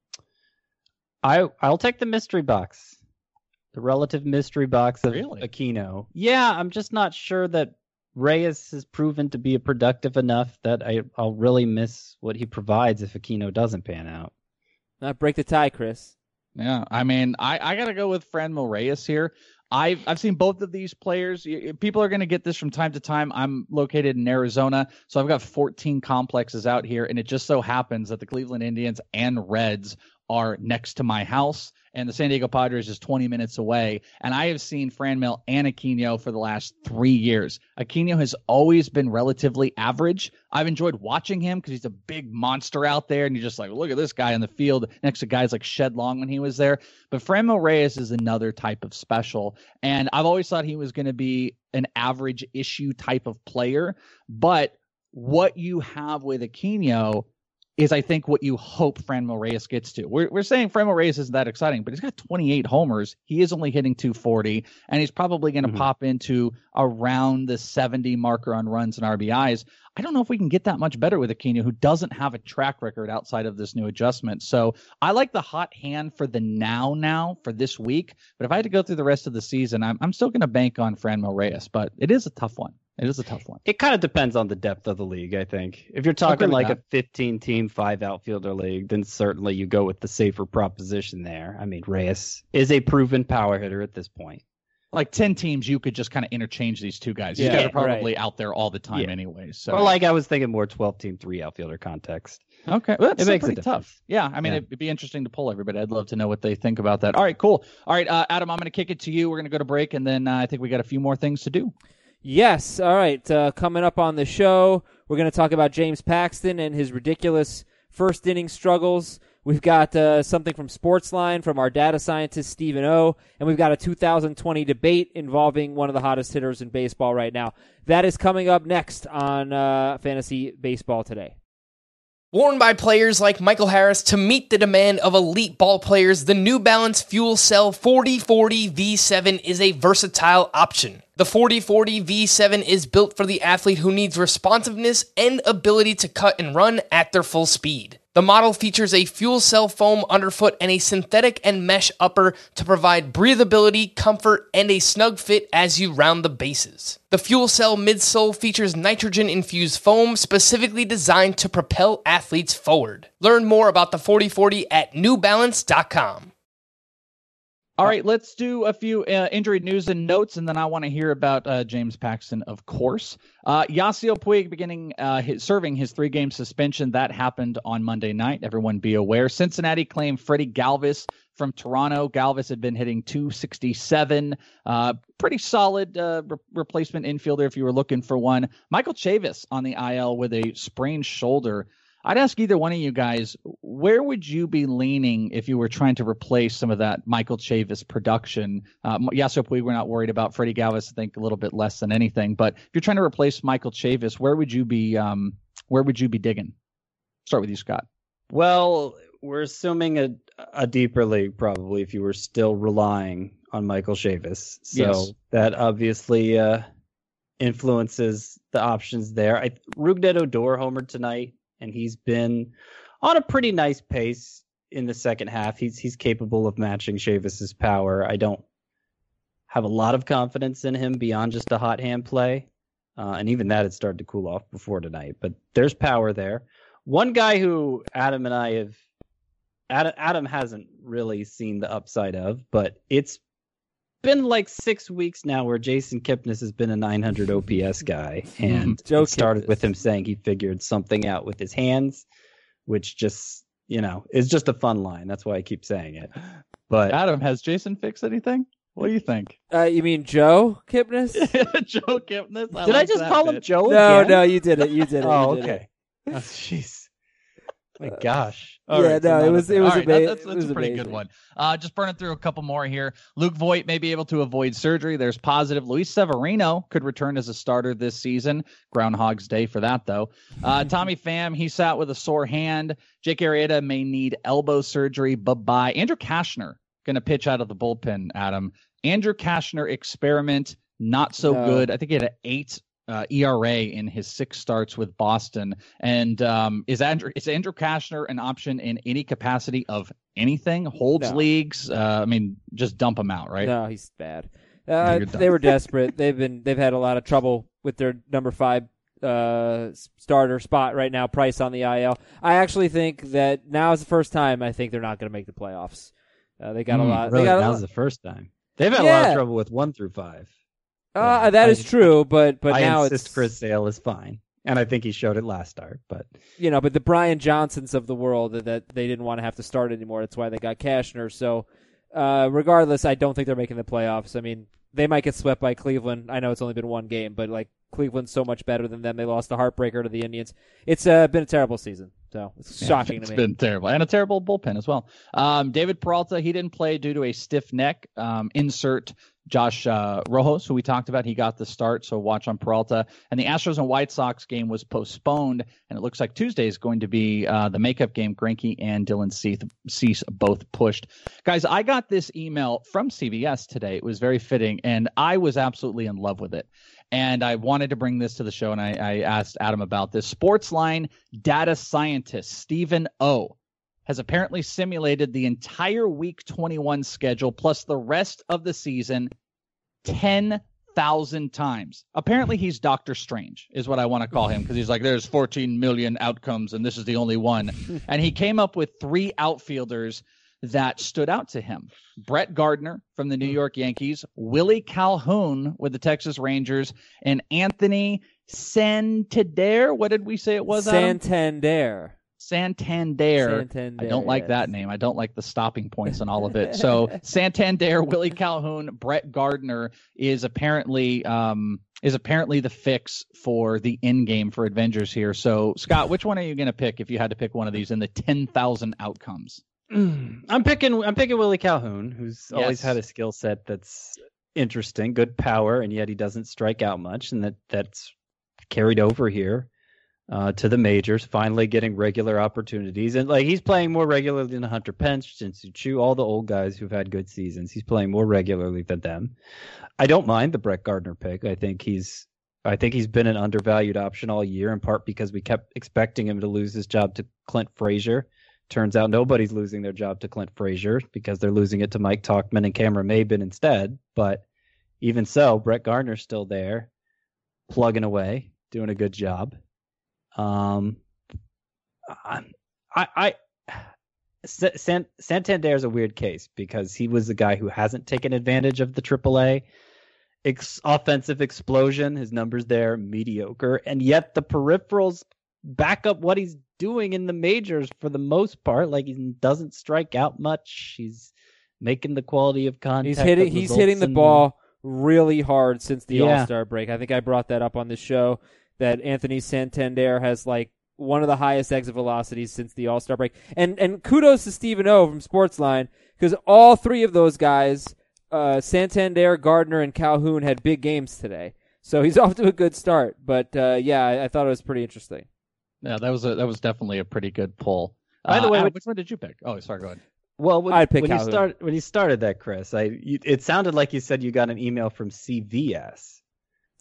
I I'll take the mystery box, the relative mystery box of Really? Aquino. Yeah, I'm just not sure that Reyes has proven to be productive enough that I I'll really miss what he provides if Aquino doesn't pan out. Not break the tie, Chris. Yeah, I mean, I, I got to go with Franmil Reyes here. I've, I've seen both of these players. People are going to get this from time to time. I'm located in Arizona, so I've got fourteen complexes out here, and it just so happens that the Cleveland Indians and Reds are next to my house, and the San Diego Padres is twenty minutes away. And I have seen Franmil and Aquino for the last three years. Aquino has always been relatively average. I've enjoyed watching him because he's a big monster out there, and you're just like, look at this guy in the field next to guys like Shed Long when he was there. But Franmil Reyes is another type of special, and I've always thought he was going to be an average issue type of player. But what you have with Aquino is, I think, what you hope Franmil Reyes gets to. We're, we're saying Franmil Reyes isn't that exciting, but he's got twenty-eight homers. He is only hitting two forty, and he's probably going to mm-hmm. pop into around the seventy marker on runs and R B Is. I don't know if we can get that much better with Aquino, who doesn't have a track record outside of this new adjustment. So I like the hot hand for the now now for this week, but if I had to go through the rest of the season, I'm, I'm still going to bank on Franmil Reyes, but it is a tough one. It is a tough one. It kind of depends on the depth of the league, I think. If you're talking like that. a fifteen-team, five-outfielder league, then certainly you go with the safer proposition there. I mean, Reyes is a proven power hitter at this point. Like ten teams, you could just kind of interchange these two guys. These yeah, guys are probably right. out there all the time yeah. anyway. So. Or like I was thinking more twelve-team, three-outfielder context. Okay, well, that's it makes pretty it tough. Yeah, I mean, yeah. it'd be interesting to poll everybody. I'd love to know what they think about that. All right, cool. All right, uh, Adam, I'm going to kick it to you. We're going to go to break, and then uh, I think we got a few more things to do. Yes. All right. Uh, coming up on the show, we're going to talk about James Paxton and his ridiculous first inning struggles. We've got uh, something from Sportsline from our data scientist, Stephen O, and we've got a two thousand twenty debate involving one of the hottest hitters in baseball right now. That is coming up next on uh, Fantasy Baseball Today. Worn by players like Michael Harris to meet the demand of elite ball players, the New Balance Fuel Cell forty forty V seven is a versatile option. The forty forty V seven is built for the athlete who needs responsiveness and ability to cut and run at their full speed. The model features a fuel cell foam underfoot and a synthetic and mesh upper to provide breathability, comfort, and a snug fit as you round the bases. The fuel cell midsole features nitrogen-infused foam specifically designed to propel athletes forward. Learn more about the forty forty at new balance dot com. All right, let's do a few uh, injury news and notes, and then I want to hear about uh, James Paxton, of course. Uh, Yasiel Puig beginning uh, his, serving his three-game suspension. That happened on Monday night. Everyone be aware. Cincinnati claimed Freddie Galvis from Toronto. Galvis had been hitting two sixty-seven. Uh, pretty solid uh, re- replacement infielder if you were looking for one. Michael Chavis on the I L with a sprained shoulder. I'd ask either one of you guys, where would you be leaning if you were trying to replace some of that Michael Chavis production? Uh, Yasiel Puig, we're not worried about. Freddie Galvis, I think a little bit less than anything. But if you're trying to replace Michael Chavis, where would you be? Um, where would you be digging? Start with you, Scott. Well, we're assuming a a deeper league probably if you were still relying on Michael Chavis. So yes. that obviously uh, influences the options there. I Rougned Odor homered tonight. and he's been on a pretty nice pace in the second half. He's he's capable of matching Chavis's power. I don't have a lot of confidence in him beyond just a hot hand play, uh, and even that had started to cool off before tonight. But there's power there. One guy who Adam and I have, Adam, Adam hasn't really seen the upside of, but it's been like six weeks now where Jason Kipnis has been a nine hundred O P S guy, and Joe it started Kipnis. with him saying he figured something out with his hands, which just, you know, is just a fun line. That's why I keep saying it. But Adam, has Jason fixed anything? What do you think? Uh, you mean Joe Kipnis? Joe Kipnis? did I like just that call him bit. Joe No, again? no, you did it. You did it. Oh, you did it. okay. Oh, jeez. My gosh. All Yeah, right, so no, not it a was- thing. it was All right, ama- that- that's, it that's was a pretty amazing. good one. Uh, just burning through a couple more here. Luke Voigt may be able to avoid surgery. There's positive. Luis Severino could return as a starter this season. Groundhog's Day for that, though. Uh, Tommy Pham, he sat with a sore hand. Jake Arrieta may need elbow surgery. Bye-bye. Andrew Kashner going to pitch out of the bullpen, Adam. Andrew Kashner experiment, not so No. good. I think he had an eight Uh, E R A in his six starts with Boston. And um, is Andrew is Andrew Kashner an option in any capacity of anything? Holds No. leagues? Uh, I mean, just dump him out, right? No, he's bad. Uh, You're done. they were desperate. They've been they've had a lot of trouble with their number five uh, starter spot right now. Price on the I L. I actually think that now is the first time I think they're not going to make the playoffs. Uh, they got a Hmm, lot. Really, they got a now's lot. the first time. They've had a lot Yeah. of trouble with one through five. Uh, that I- is true, but but I now insist it's Chris Sale is fine, and I think he showed it last start. But you know, but the Brian Johnsons of the world that, that they didn't want to have to start anymore. That's why they got Kashner. So, uh, regardless, I don't think they're making the playoffs. I mean, they might get swept by Cleveland. I know it's only been one game, but like Cleveland's so much better than them. They lost a heartbreaker to the Indians. It's uh, been a terrible season. So it's shocking It's to me. been terrible. And a terrible bullpen as well. Um, David Peralta, he didn't play due to a stiff neck. Um, insert Josh uh, Rojas, who we talked about. He got the start, so watch on Peralta. And the Astros and White Sox game was postponed, and it looks like Tuesday is going to be uh, the makeup game. Greinke and Dylan Cease, Cease both pushed. Guys, I got this email from C B S today. It was very fitting, and I was absolutely in love with it. And I wanted to bring this to the show, and I, I asked Adam about this. Sportsline data scientist Stephen O has apparently simulated the entire Week twenty-one schedule plus the rest of the season ten thousand times. Apparently he's Doctor Strange is what I want to call him, because he's like, there's fourteen million outcomes and this is the only one. And he came up with three outfielders that stood out to him. Brett Gardner from the New York Yankees, Willie Calhoun with the Texas Rangers, and Anthony Santander. What did we say it was, Adam? Santander. Santander. Santander, I don't like yes. that name. I don't like the stopping points on all of it. So Santander, Willie Calhoun, Brett Gardner is apparently um, is apparently the fix for the end game for Avengers here. So Scott, which one are you going to pick if you had to pick one of these in the ten thousand outcomes? I'm picking I'm picking Willie Calhoun, who's always Yes. had a skill set that's interesting, good power, and yet he doesn't strike out much, and that that's carried over here uh, to the majors, finally getting regular opportunities. And like he's playing more regularly than Hunter Pence, Shin-Soo Choo, all the old guys who've had good seasons. He's playing more regularly than them. I don't mind the Brett Gardner pick. I think he's I think he's been an undervalued option all year, in part because we kept expecting him to lose his job to Clint Frazier. Turns out nobody's losing their job to Clint Frazier because they're losing it to Mike Tauchman and Cameron Maybin instead. But even so, Brett Gardner's still there, plugging away, doing a good job. Um, I, I, San, Santander is a weird case because he was the guy who hasn't taken advantage of the triple A ex- offensive explosion. His numbers there mediocre, and yet the peripherals back up what he's doing in the majors for the most part. Like he doesn't strike out much. He's making the quality of contact. He's hitting. that He's results hitting the in- ball really hard since the Yeah. All-Star break. I think I brought that up on the show that Anthony Santander has like one of the highest exit velocities since the All-Star break. And and kudos to Stephen O from Sportsline, because all three of those guys, uh, Santander, Gardner, and Calhoun, had big games today. So he's off to a good start. But uh, yeah, I, I thought it was pretty interesting. Yeah, that was a, that was definitely a pretty good pull. By the Uh, way, Adam, what- which one did you pick? Oh, sorry, go ahead. Well, when, I'd pick when you Calhoun. start when you started that, Chris, I you, it sounded like you said you got an email from C V S.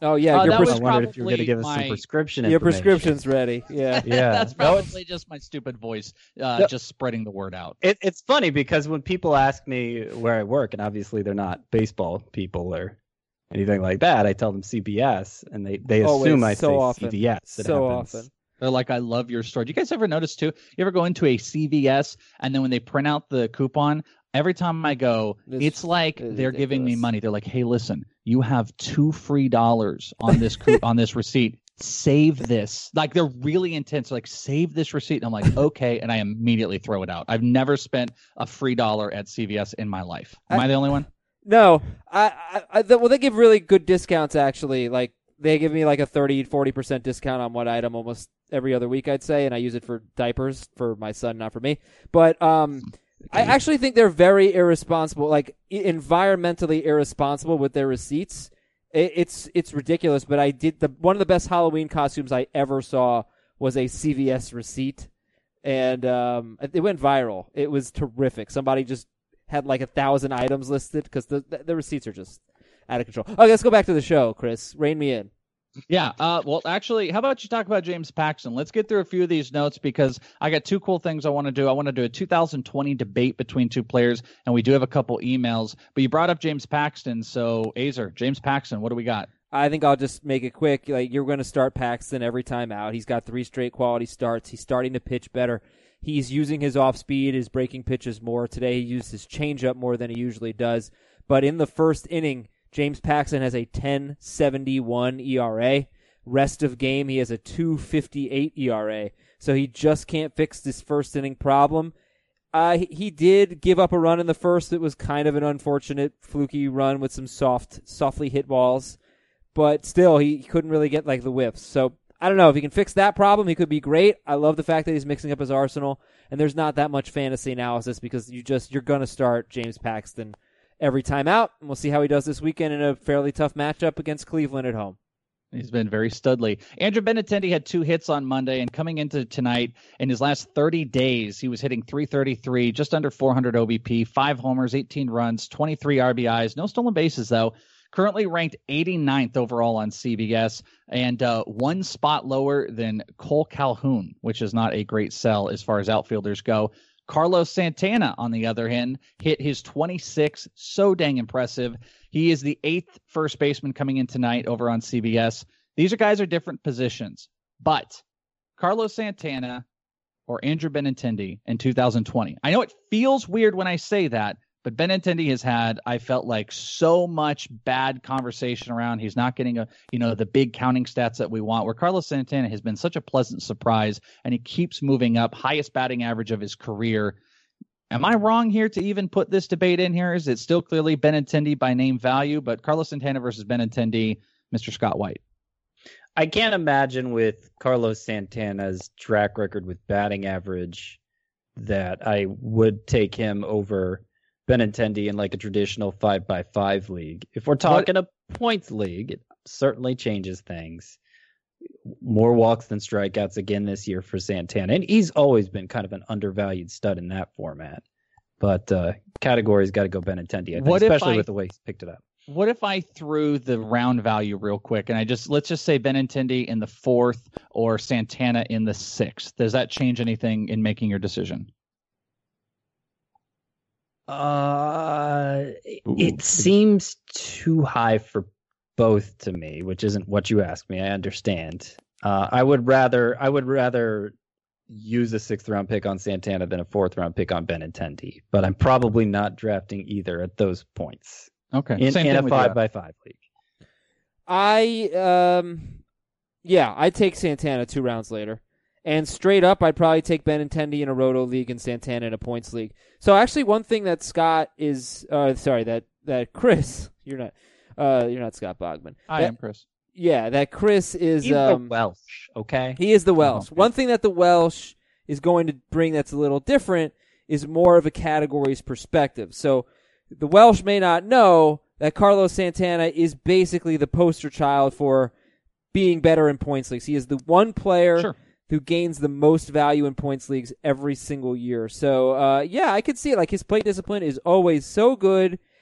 Oh yeah, Uh, your, that pres- was I wondered if you were going to probably give us my- some prescription your information. prescription's ready. Yeah. Yeah. That's No, it's- probably just my stupid voice, uh, No. just spreading the word out. It, it's funny because when people ask me where I work, and obviously they're not baseball people or anything like that, I tell them C B S, and they, they Always, assume I so say often. C V S. It So happens. often. They're like, I love your store. Do you guys ever notice too? You ever go into a C V S and then when they print out the coupon, every time I go, It's- it's like it's they're giving me ridiculous. money. They're like, hey, listen, you have two free dollars on this coup- on this receipt. Save this. Like they're really intense. They're like, save this receipt. And I'm like, okay, and I immediately throw it out. I've never spent a free dollar at C V S in my life. Am I, I- the only one? No, I, I, I th- well, they give really good discounts actually. Like they give me like a thirty, forty percent discount on one item almost every other week, I'd say, and I use it for diapers for my son, not for me. But um, I actually think they're very irresponsible, like i- environmentally irresponsible with their receipts. It, it's it's ridiculous. But I did the one of the best Halloween costumes I ever saw was a C V S receipt, and um, it went viral. It was terrific. Somebody just had like a thousand items listed because the, the the receipts are just out of control. Okay, let's go back to the show, Chris. Rein me in. Yeah. Uh, well, actually, how about you talk about James Paxton? Let's get through a few of these notes because I got two cool things I want to do. I want to do a two thousand twenty debate between two players, and we do have a couple emails. But you brought up James Paxton, so Azer, James Paxton, what do we got? I think I'll just make it quick. Like you're going to start Paxton every time out. He's got three straight quality starts. He's starting to pitch better. He's using his off speed, his breaking pitches more. Today he used his changeup more than he usually does. But in the first inning, James Paxton has a ten seventy-one E R A. Rest of game, he has a two fifty-eight E R A. So he just can't fix this first inning problem. Uh, he, he did give up a run in the first. It was kind of an unfortunate, fluky run with some soft, softly hit balls. But still, he couldn't really get like the whiffs. So I don't know. If he can fix that problem, he could be great. I love the fact that he's mixing up his arsenal. And there's not that much fantasy analysis because you just, you're going to start James Paxton every time out. And we'll see how he does this weekend in a fairly tough matchup against Cleveland at home. He's been very studly. Andrew Benintendi had two hits on Monday, and coming into tonight, in his last thirty days, he was hitting three thirty-three, just under four hundred O B P, five homers, eighteen runs, twenty-three R B Is, no stolen bases, though. Currently ranked eighty-ninth overall on C B S, and uh, one spot lower than Cole Calhoun, which is not a great sell as far as outfielders go. Carlos Santana, on the other hand, hit his twenty-six, so dang impressive. He is the eighth first baseman coming in tonight over on C B S. These are guys are different positions, but Carlos Santana or Andrew Benintendi in two thousand twenty. I know it feels weird when I say that, but Benintendi has had, I felt like, so much bad conversation around. He's not getting a, you know, the big counting stats that we want, where Carlos Santana has been such a pleasant surprise, and he keeps moving up, highest batting average of his career. Am I wrong here to even put this debate in here? Is it still clearly Benintendi by name value, but Carlos Santana versus Benintendi, Mister Scott White? I can't imagine with Carlos Santana's track record with batting average that I would take him over Benintendi in like a traditional five by five league. If we're talking what? a points league, it certainly changes things. More walks than strikeouts again this year for Santana. And he's always been kind of an undervalued stud in that format. But uh, category's got to go Benintendi, I think, what especially I, with the way he's picked it up. What if I threw the round value real quick and I just, let's just say Benintendi in the fourth or Santana in the sixth? Does that change anything in making your decision? Uh, it seems too high for both to me, which isn't what you asked me. I understand. Uh, I would rather I would rather use a sixth round pick on Santana than a fourth round pick on Benintendi, but I'm probably not drafting either at those points. Okay, in, Same in thing a five by five league. I um, yeah, I take Santana two rounds later. And straight up, I'd probably take Benintendi in a Roto league and Santana in a points league. So actually, one thing that Scott is, uh, sorry, that that Chris, you're not, uh, you're not Scott Bogman. I that, am Chris. Yeah, that Chris is. He's um, the Welsh, okay? He is the Welsh. Oh, okay. One thing that the Welsh is going to bring that's a little different is more of a categories perspective. So the Welsh may not know that Carlos Santana is basically the poster child for being better in points leagues. He is the one player. Sure. Who gains the most value in points leagues every single year. So, uh, yeah, I could see it. Like, his plate discipline is always so good,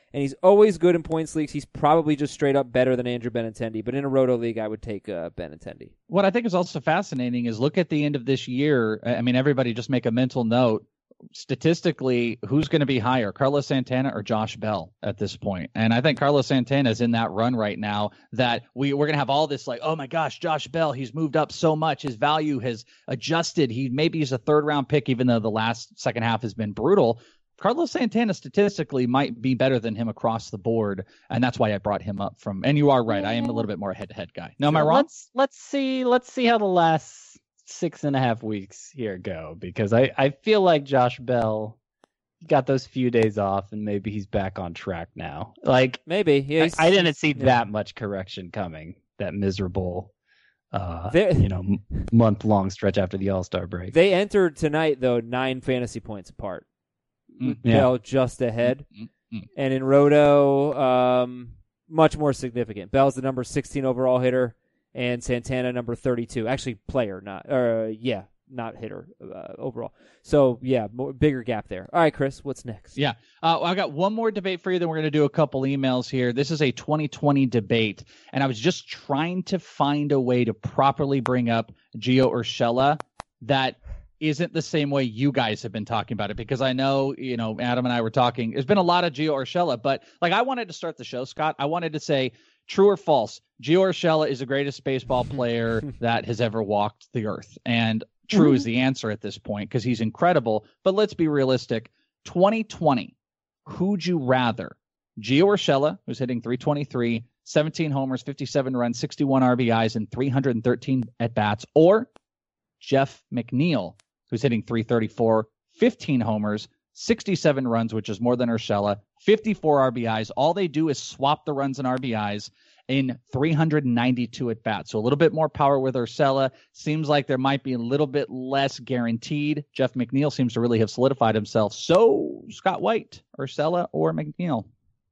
and he's always good in points leagues. He's probably just straight up better than Andrew Benintendi, but in a Roto league, I would take uh, Benintendi. What I think is also fascinating is look at the end of this year. I mean, everybody just make a mental note. Statistically, who's going to be higher, Carlos Santana or Josh Bell at this point? And I think Carlos Santana is in that run right now that we, we're going to have all this like, oh my gosh, Josh Bell, he's moved up so much. His value has adjusted. He maybe he's a third round pick, even though the last second half has been brutal. Carlos Santana statistically might be better than him across the board, and that's why I brought him up from. And you are right, I am a little bit more a head-to-head guy. No, am I wrong? Let's let's see let's see how the last six and a half weeks here go, because I, I feel like Josh Bell got those few days off and maybe he's back on track now. Like maybe yeah, I, I didn't see yeah. that much correction coming. That miserable, uh, you know, m- month long stretch after the All-Star break. They entered tonight though nine fantasy points apart. Mm-hmm. Bell just ahead, mm-hmm. and in Roto, um, much more significant. Bell's the number sixteen overall hitter, and Santana number thirty-two. Actually, player, not uh, yeah, not hitter uh, overall. So yeah, more, bigger gap there. All right, Chris, what's next? Yeah, uh, I got one more debate for you. Then we're going to do a couple emails here. This is a twenty twenty debate, and I was just trying to find a way to properly bring up Gio Urshela that isn't the same way you guys have been talking about it, because I know, you know, Adam and I were talking. There's been a lot of Gio Urshela, but like I wanted to start the show, Scott. I wanted to say true or false. Gio Urshela is the greatest baseball player that has ever walked the earth. And true mm-hmm. is the answer at this point because he's incredible. But let's be realistic. twenty twenty, who'd you rather? Gio Urshela, who's hitting three twenty-three, seventeen homers, fifty-seven runs, sixty-one R B Is, and three hundred thirteen at-bats, or Jeff McNeil, who's hitting three thirty-four, fifteen homers, sixty-seven runs, which is more than Urshela, fifty-four R B Is. All they do is swap the runs and R B Is in three hundred ninety-two at-bats. So a little bit more power with Urshela. Seems like there might be a little bit less guaranteed. Jeff McNeil seems to really have solidified himself. So, Scott White, Urshela or McNeil?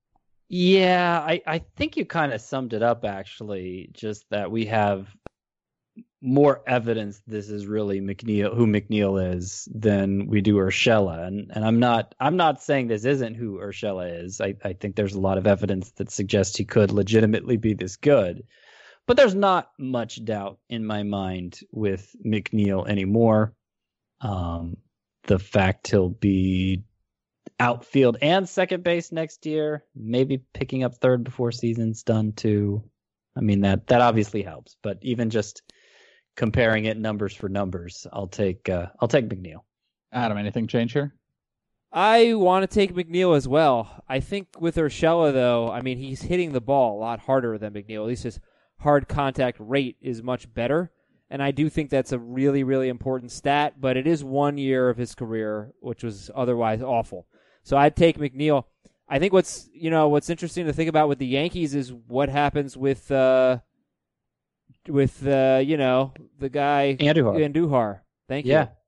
Yeah, I, I think you kind of summed it up, actually, just that we have more evidence this is really McNeil, who McNeil is, than we do Urshela. And and I'm not I'm not saying this isn't who Urshela is. I, I think there's a lot of evidence that suggests he could legitimately be this good. But there's not much doubt in my mind with McNeil anymore. Um, the fact he'll be outfield and second base next year, maybe picking up third before season's done too. I mean, that that obviously helps. But even just comparing it numbers for numbers, I'll take uh, I'll take McNeil. Adam, anything change here? I want to take McNeil as well. I think with Urshela, though, I mean, he's hitting the ball a lot harder than McNeil. At least his hard contact rate is much better. And I do think that's a really, really important stat, but it is one year of his career, which was otherwise awful. So I'd take McNeil. I think what's, you know, what's interesting to think about with the Yankees is what happens with, uh, with, uh, you know, the guy Andujar. Andujar. Thank you. Yeah.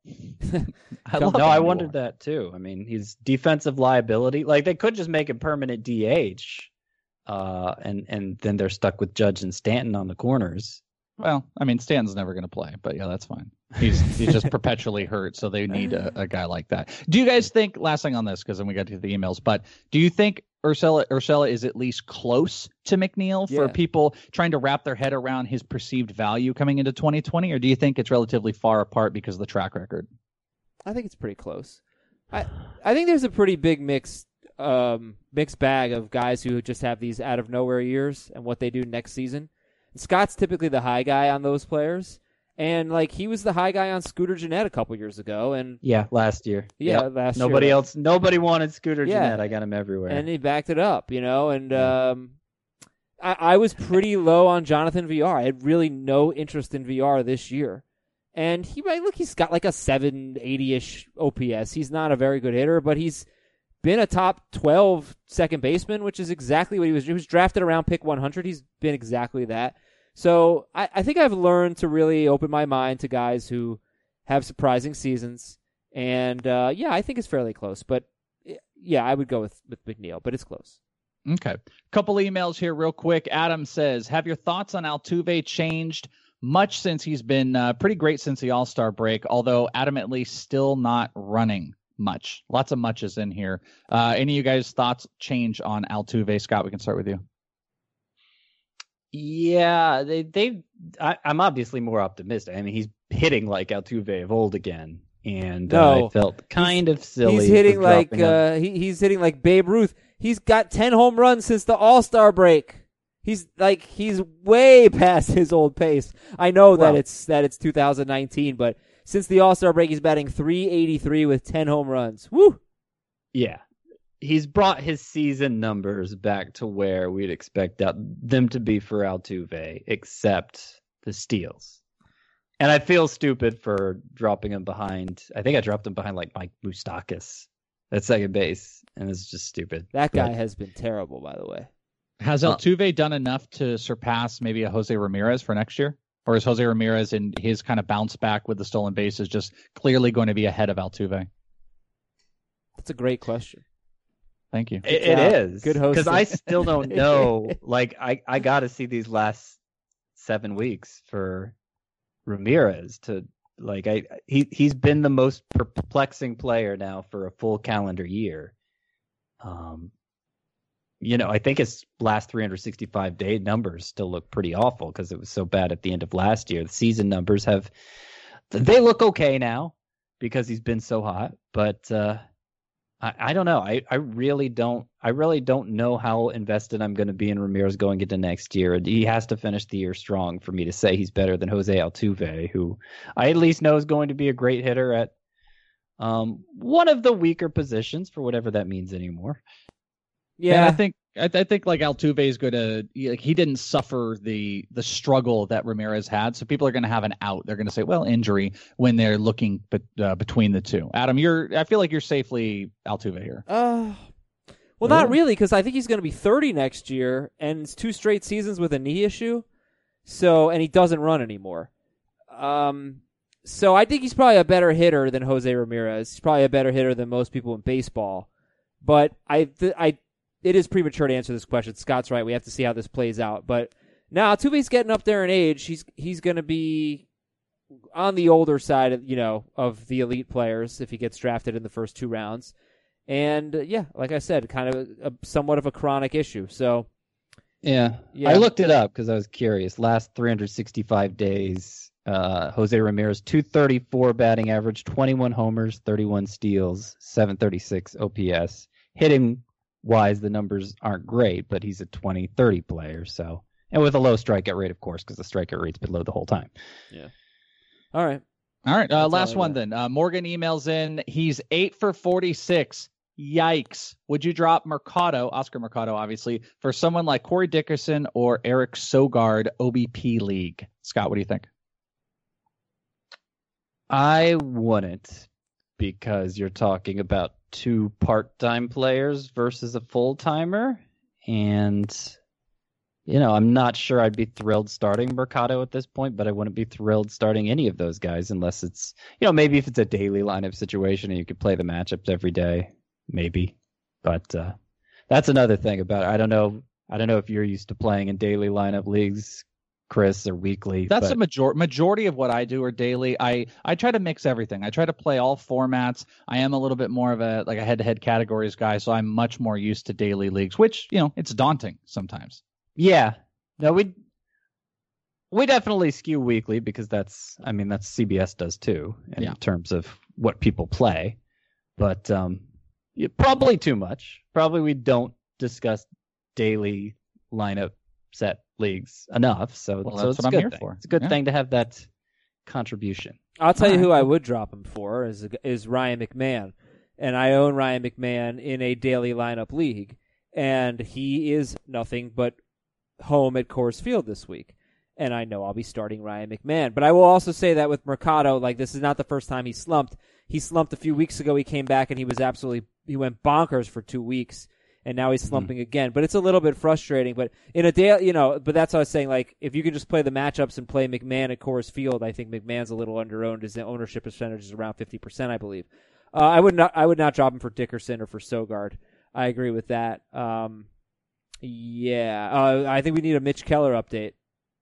I love no, Andujar. I wondered that too. I mean, he's defensive liability. Like they could just make him permanent D H, uh, and and then they're stuck with Judge and Stanton on the corners. Well, I mean, Stanton's never going to play, but yeah, that's fine. He's he's just perpetually hurt, so they need a, a guy like that. Do you guys think, last thing on this, because then we got to the emails, but do you think Urshela, Urshela is at least close to McNeil for Yeah. people trying to wrap their head around his perceived value coming into twenty twenty, or do you think it's relatively far apart because of the track record? I think it's pretty close. I I think there's a pretty big mix um, mixed bag of guys who just have these out of nowhere years and what they do next season. And Scott's typically the high guy on those players, and like he was the high guy on Scooter Gennett a couple years ago, and Yeah, last year. yeah, Yep. last Nobody year. else. Nobody wanted Scooter Yeah. Gennett. I got him everywhere. and he backed it up, you know. And um, I, I was pretty low on Jonathan V R. I had really no interest in V R this year, and he might look. He's got like a seven eighty ish O P S. He's not a very good hitter, but he's been a top twelve second baseman, which is exactly what he was. He was drafted around pick one hundred. He's been exactly that. So I, I think I've learned to really open my mind to guys who have surprising seasons. And, uh, yeah, I think it's fairly close. But, yeah, I would go with, with McNeil, but it's close. Okay. Couple emails here real quick. Adam says, have your thoughts on Altuve changed much since he's been uh, pretty great since the All-Star break, although adamantly still not running much. Lots of muches in here. Uh, any of you guys' thoughts change on Altuve? Scott, we can start with you. Yeah, they they. I, I'm obviously more optimistic. I mean, he's hitting like Altuve of old again, and uh, No. I felt kind of silly. He's hitting for like dropping him. uh, he, he's hitting like Babe Ruth. He's got ten home runs since the All-Star break. He's like he's way past his old pace. I know that Well- it's that it's two thousand nineteen, but since the All-Star break, he's batting three eighty-three with ten home runs. Woo! Yeah. He's brought his season numbers back to where we'd expect that, them to be for Altuve, except the steals. And I feel stupid for dropping him behind. I think I dropped him behind like Mike Moustakas at second base, and it's just stupid. That guy But- has been terrible, by the way. Has Altuve done enough to surpass maybe a Jose Ramirez for next year? Or is Jose Ramirez in his kind of bounce back with the stolen bases just clearly going to be ahead of Altuve? That's a great question. Thank you. It, it job. is. Good hosting. Because I still don't know. Like, I, I got to see these last seven weeks for Ramirez to, like, I he, he's been the most perplexing player now for a full calendar year. Um, you know, I think his last three hundred sixty-five day numbers still look pretty awful because it was so bad at the end of last year. The season numbers have, they look okay now because he's been so hot, but, uh, I, I don't know. I, I really don't. I really don't know how invested I'm going to be in Ramirez going into next year. He has to finish the year strong for me to say he's better than Jose Altuve, who I at least know is going to be a great hitter at um, one of the weaker positions, for whatever that means anymore. Yeah, Yeah, I think I, I think like Altuve is going to like he didn't suffer the the struggle that Ramirez had, so people are going to have an out. They're going to say, well, injury when they're looking but uh, between the two. Adam, you're I feel like you're safely Altuve here. Uh, well, not really, because I think he's going to be thirty next year, and it's two straight seasons with a knee issue. So, and he doesn't run anymore. Um, so I think he's probably a better hitter than Jose Ramirez. He's probably a better hitter than most people in baseball. But I, th- I, it is premature to answer this question. Scott's right. We have to see how this plays out. But now Altuve's getting up there in age. He's he's going to be on the older side of, you know, of the elite players if he gets drafted in the first two rounds. And, uh, yeah, like I said, kind of a, a, somewhat of a chronic issue. So, Yeah. Yeah. I looked it up because I was curious. Last three hundred sixty-five days, uh, Jose Ramirez, two thirty-four batting average, twenty-one homers, thirty-one steals, seven thirty-six O P S. Hitting wise, the numbers aren't great, but he's a twenty thirty player. So, and with a low strikeout rate, of course, because the strikeout rate's been low the whole time. all right. All right, uh, That's last all I one got. then. Uh, Morgan emails in. He's eight for forty-six. Yikes. Would you drop Mercado, Oscar Mercado, obviously, for someone like Corey Dickerson or Eric Sogard, O B P League? Scott, what do you think? I wouldn't, because you're talking about two part-time players versus a full-timer, and you know, I'm not sure I'd be thrilled starting Mercado at this point, but I wouldn't be thrilled starting any of those guys unless it's, you know, maybe if it's a daily lineup situation and you could play the matchups every day, maybe. But uh, that's another thing about it. I don't know. I don't know if you're used to playing in daily lineup leagues, Chris, or weekly. That's but... a major- majority of what I do are daily. I, I try to mix everything. I try to play all formats. I am a little bit more of a like a head-to-head categories guy, so I'm much more used to daily leagues, which, you know, it's daunting sometimes. Yeah. No, we we definitely skew weekly because that's, I mean, that's C B S does too in Yeah. terms of what people play. But um, yeah, probably too much. Probably we don't discuss daily lineup set leagues enough. So, Well, so that's it's what a I'm good here thing. for. It's a good Yeah. thing to have that contribution. I'll tell you All who right. I would drop him for is is Ryan McMahon, and I own Ryan McMahon in a daily lineup league, and he is nothing but home at Coors Field this week, and I know I'll be starting Ryan McMahon. But I will also say that with Mercado, like this is not the first time he slumped. He slumped a few weeks ago. He came back and he was absolutely he went bonkers for two weeks, and now he's slumping mm. again. But it's a little bit frustrating. But in a day, you know, but that's what I was saying. Like if you can just play the matchups and play McMahon at Coors Field, I think McMahon's a little underowned. His ownership percentage is around fifty percent, I believe. Uh, I would not I would not drop him for Dickerson or for Sogard. I agree with that. Um, Yeah, uh, I think we need a Mitch Keller update.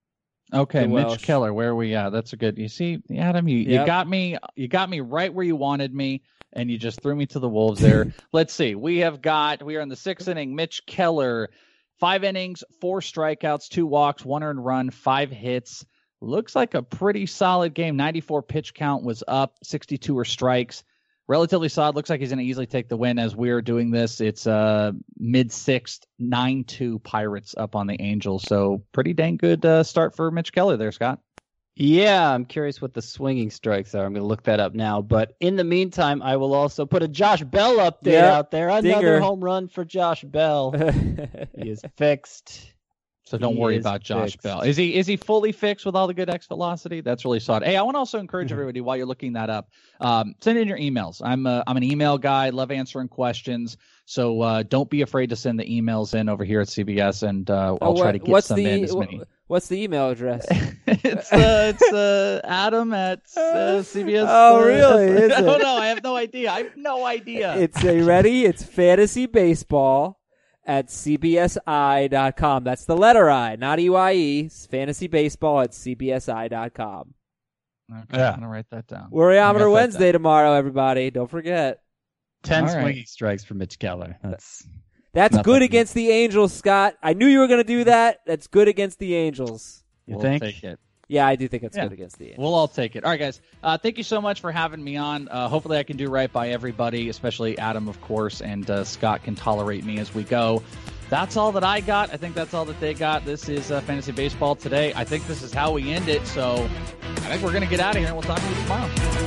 Okay, The Mitch Welsh. Keller, where are we at? That's a good. You see, Adam, you, you Yep. got me. You got me right where you wanted me, and you just threw me to the wolves there. Let's see. We have got. We are in the sixth inning. Mitch Keller, five innings, four strikeouts, two walks, one earned run, five hits. Looks like a pretty solid game. ninety-four pitch count was up, sixty-two are strikes. Relatively solid. Looks like he's going to easily take the win as we're doing this. It's uh, mid-sixth, nine two Pirates up on the Angels. So pretty dang good uh, start for Mitch Keller there, Scott. Yeah, I'm curious what the swinging strikes are. I'm going to look that up now. But in the meantime, I will also put a Josh Bell update Yep. out there. Another Dinger. home run for Josh Bell. He is fixed. So don't He worry is about Josh fixed. Bell. Is he is he fully fixed with all the good X velocity? That's really solid. Hey, I want to also encourage everybody while you're looking that up, um, send in your emails. I'm a, I'm an email guy. Love answering questions. So uh, don't be afraid to send the emails in over here at C B S, and uh, I'll Oh, try what- to get what's some the, in as wh- many. What's the email address? it's uh, it's uh, Adam at uh, C B S. Oh, uh, really? Is I don't it? know. I have no idea. I have no idea. It's a ready. It's fantasy baseball at C B S I dot com. That's the letter I, not E Y E. It's fantasy baseball at C B S I dot com. Okay, Yeah. I'm gonna write that down. Worryometer I got that Wednesday tomorrow, everybody. Don't forget. ten All right. swinging strikes for Mitch Keller. That's That's Nothing. good against the Angels, Scott. I knew you were going to do that. That's good against the Angels. You We'll think? take it. Yeah, I do think it's Yeah. good against the Angels. We'll all take it. All right, guys. Uh, thank you so much for having me on. Uh, hopefully, I can do right by everybody, especially Adam, of course, and uh, Scott can tolerate me as we go. That's all that I got. I think that's all that they got. This is uh, Fantasy Baseball today. I think this is how we end it. So I think we're going to get out of here, and we'll talk to you tomorrow.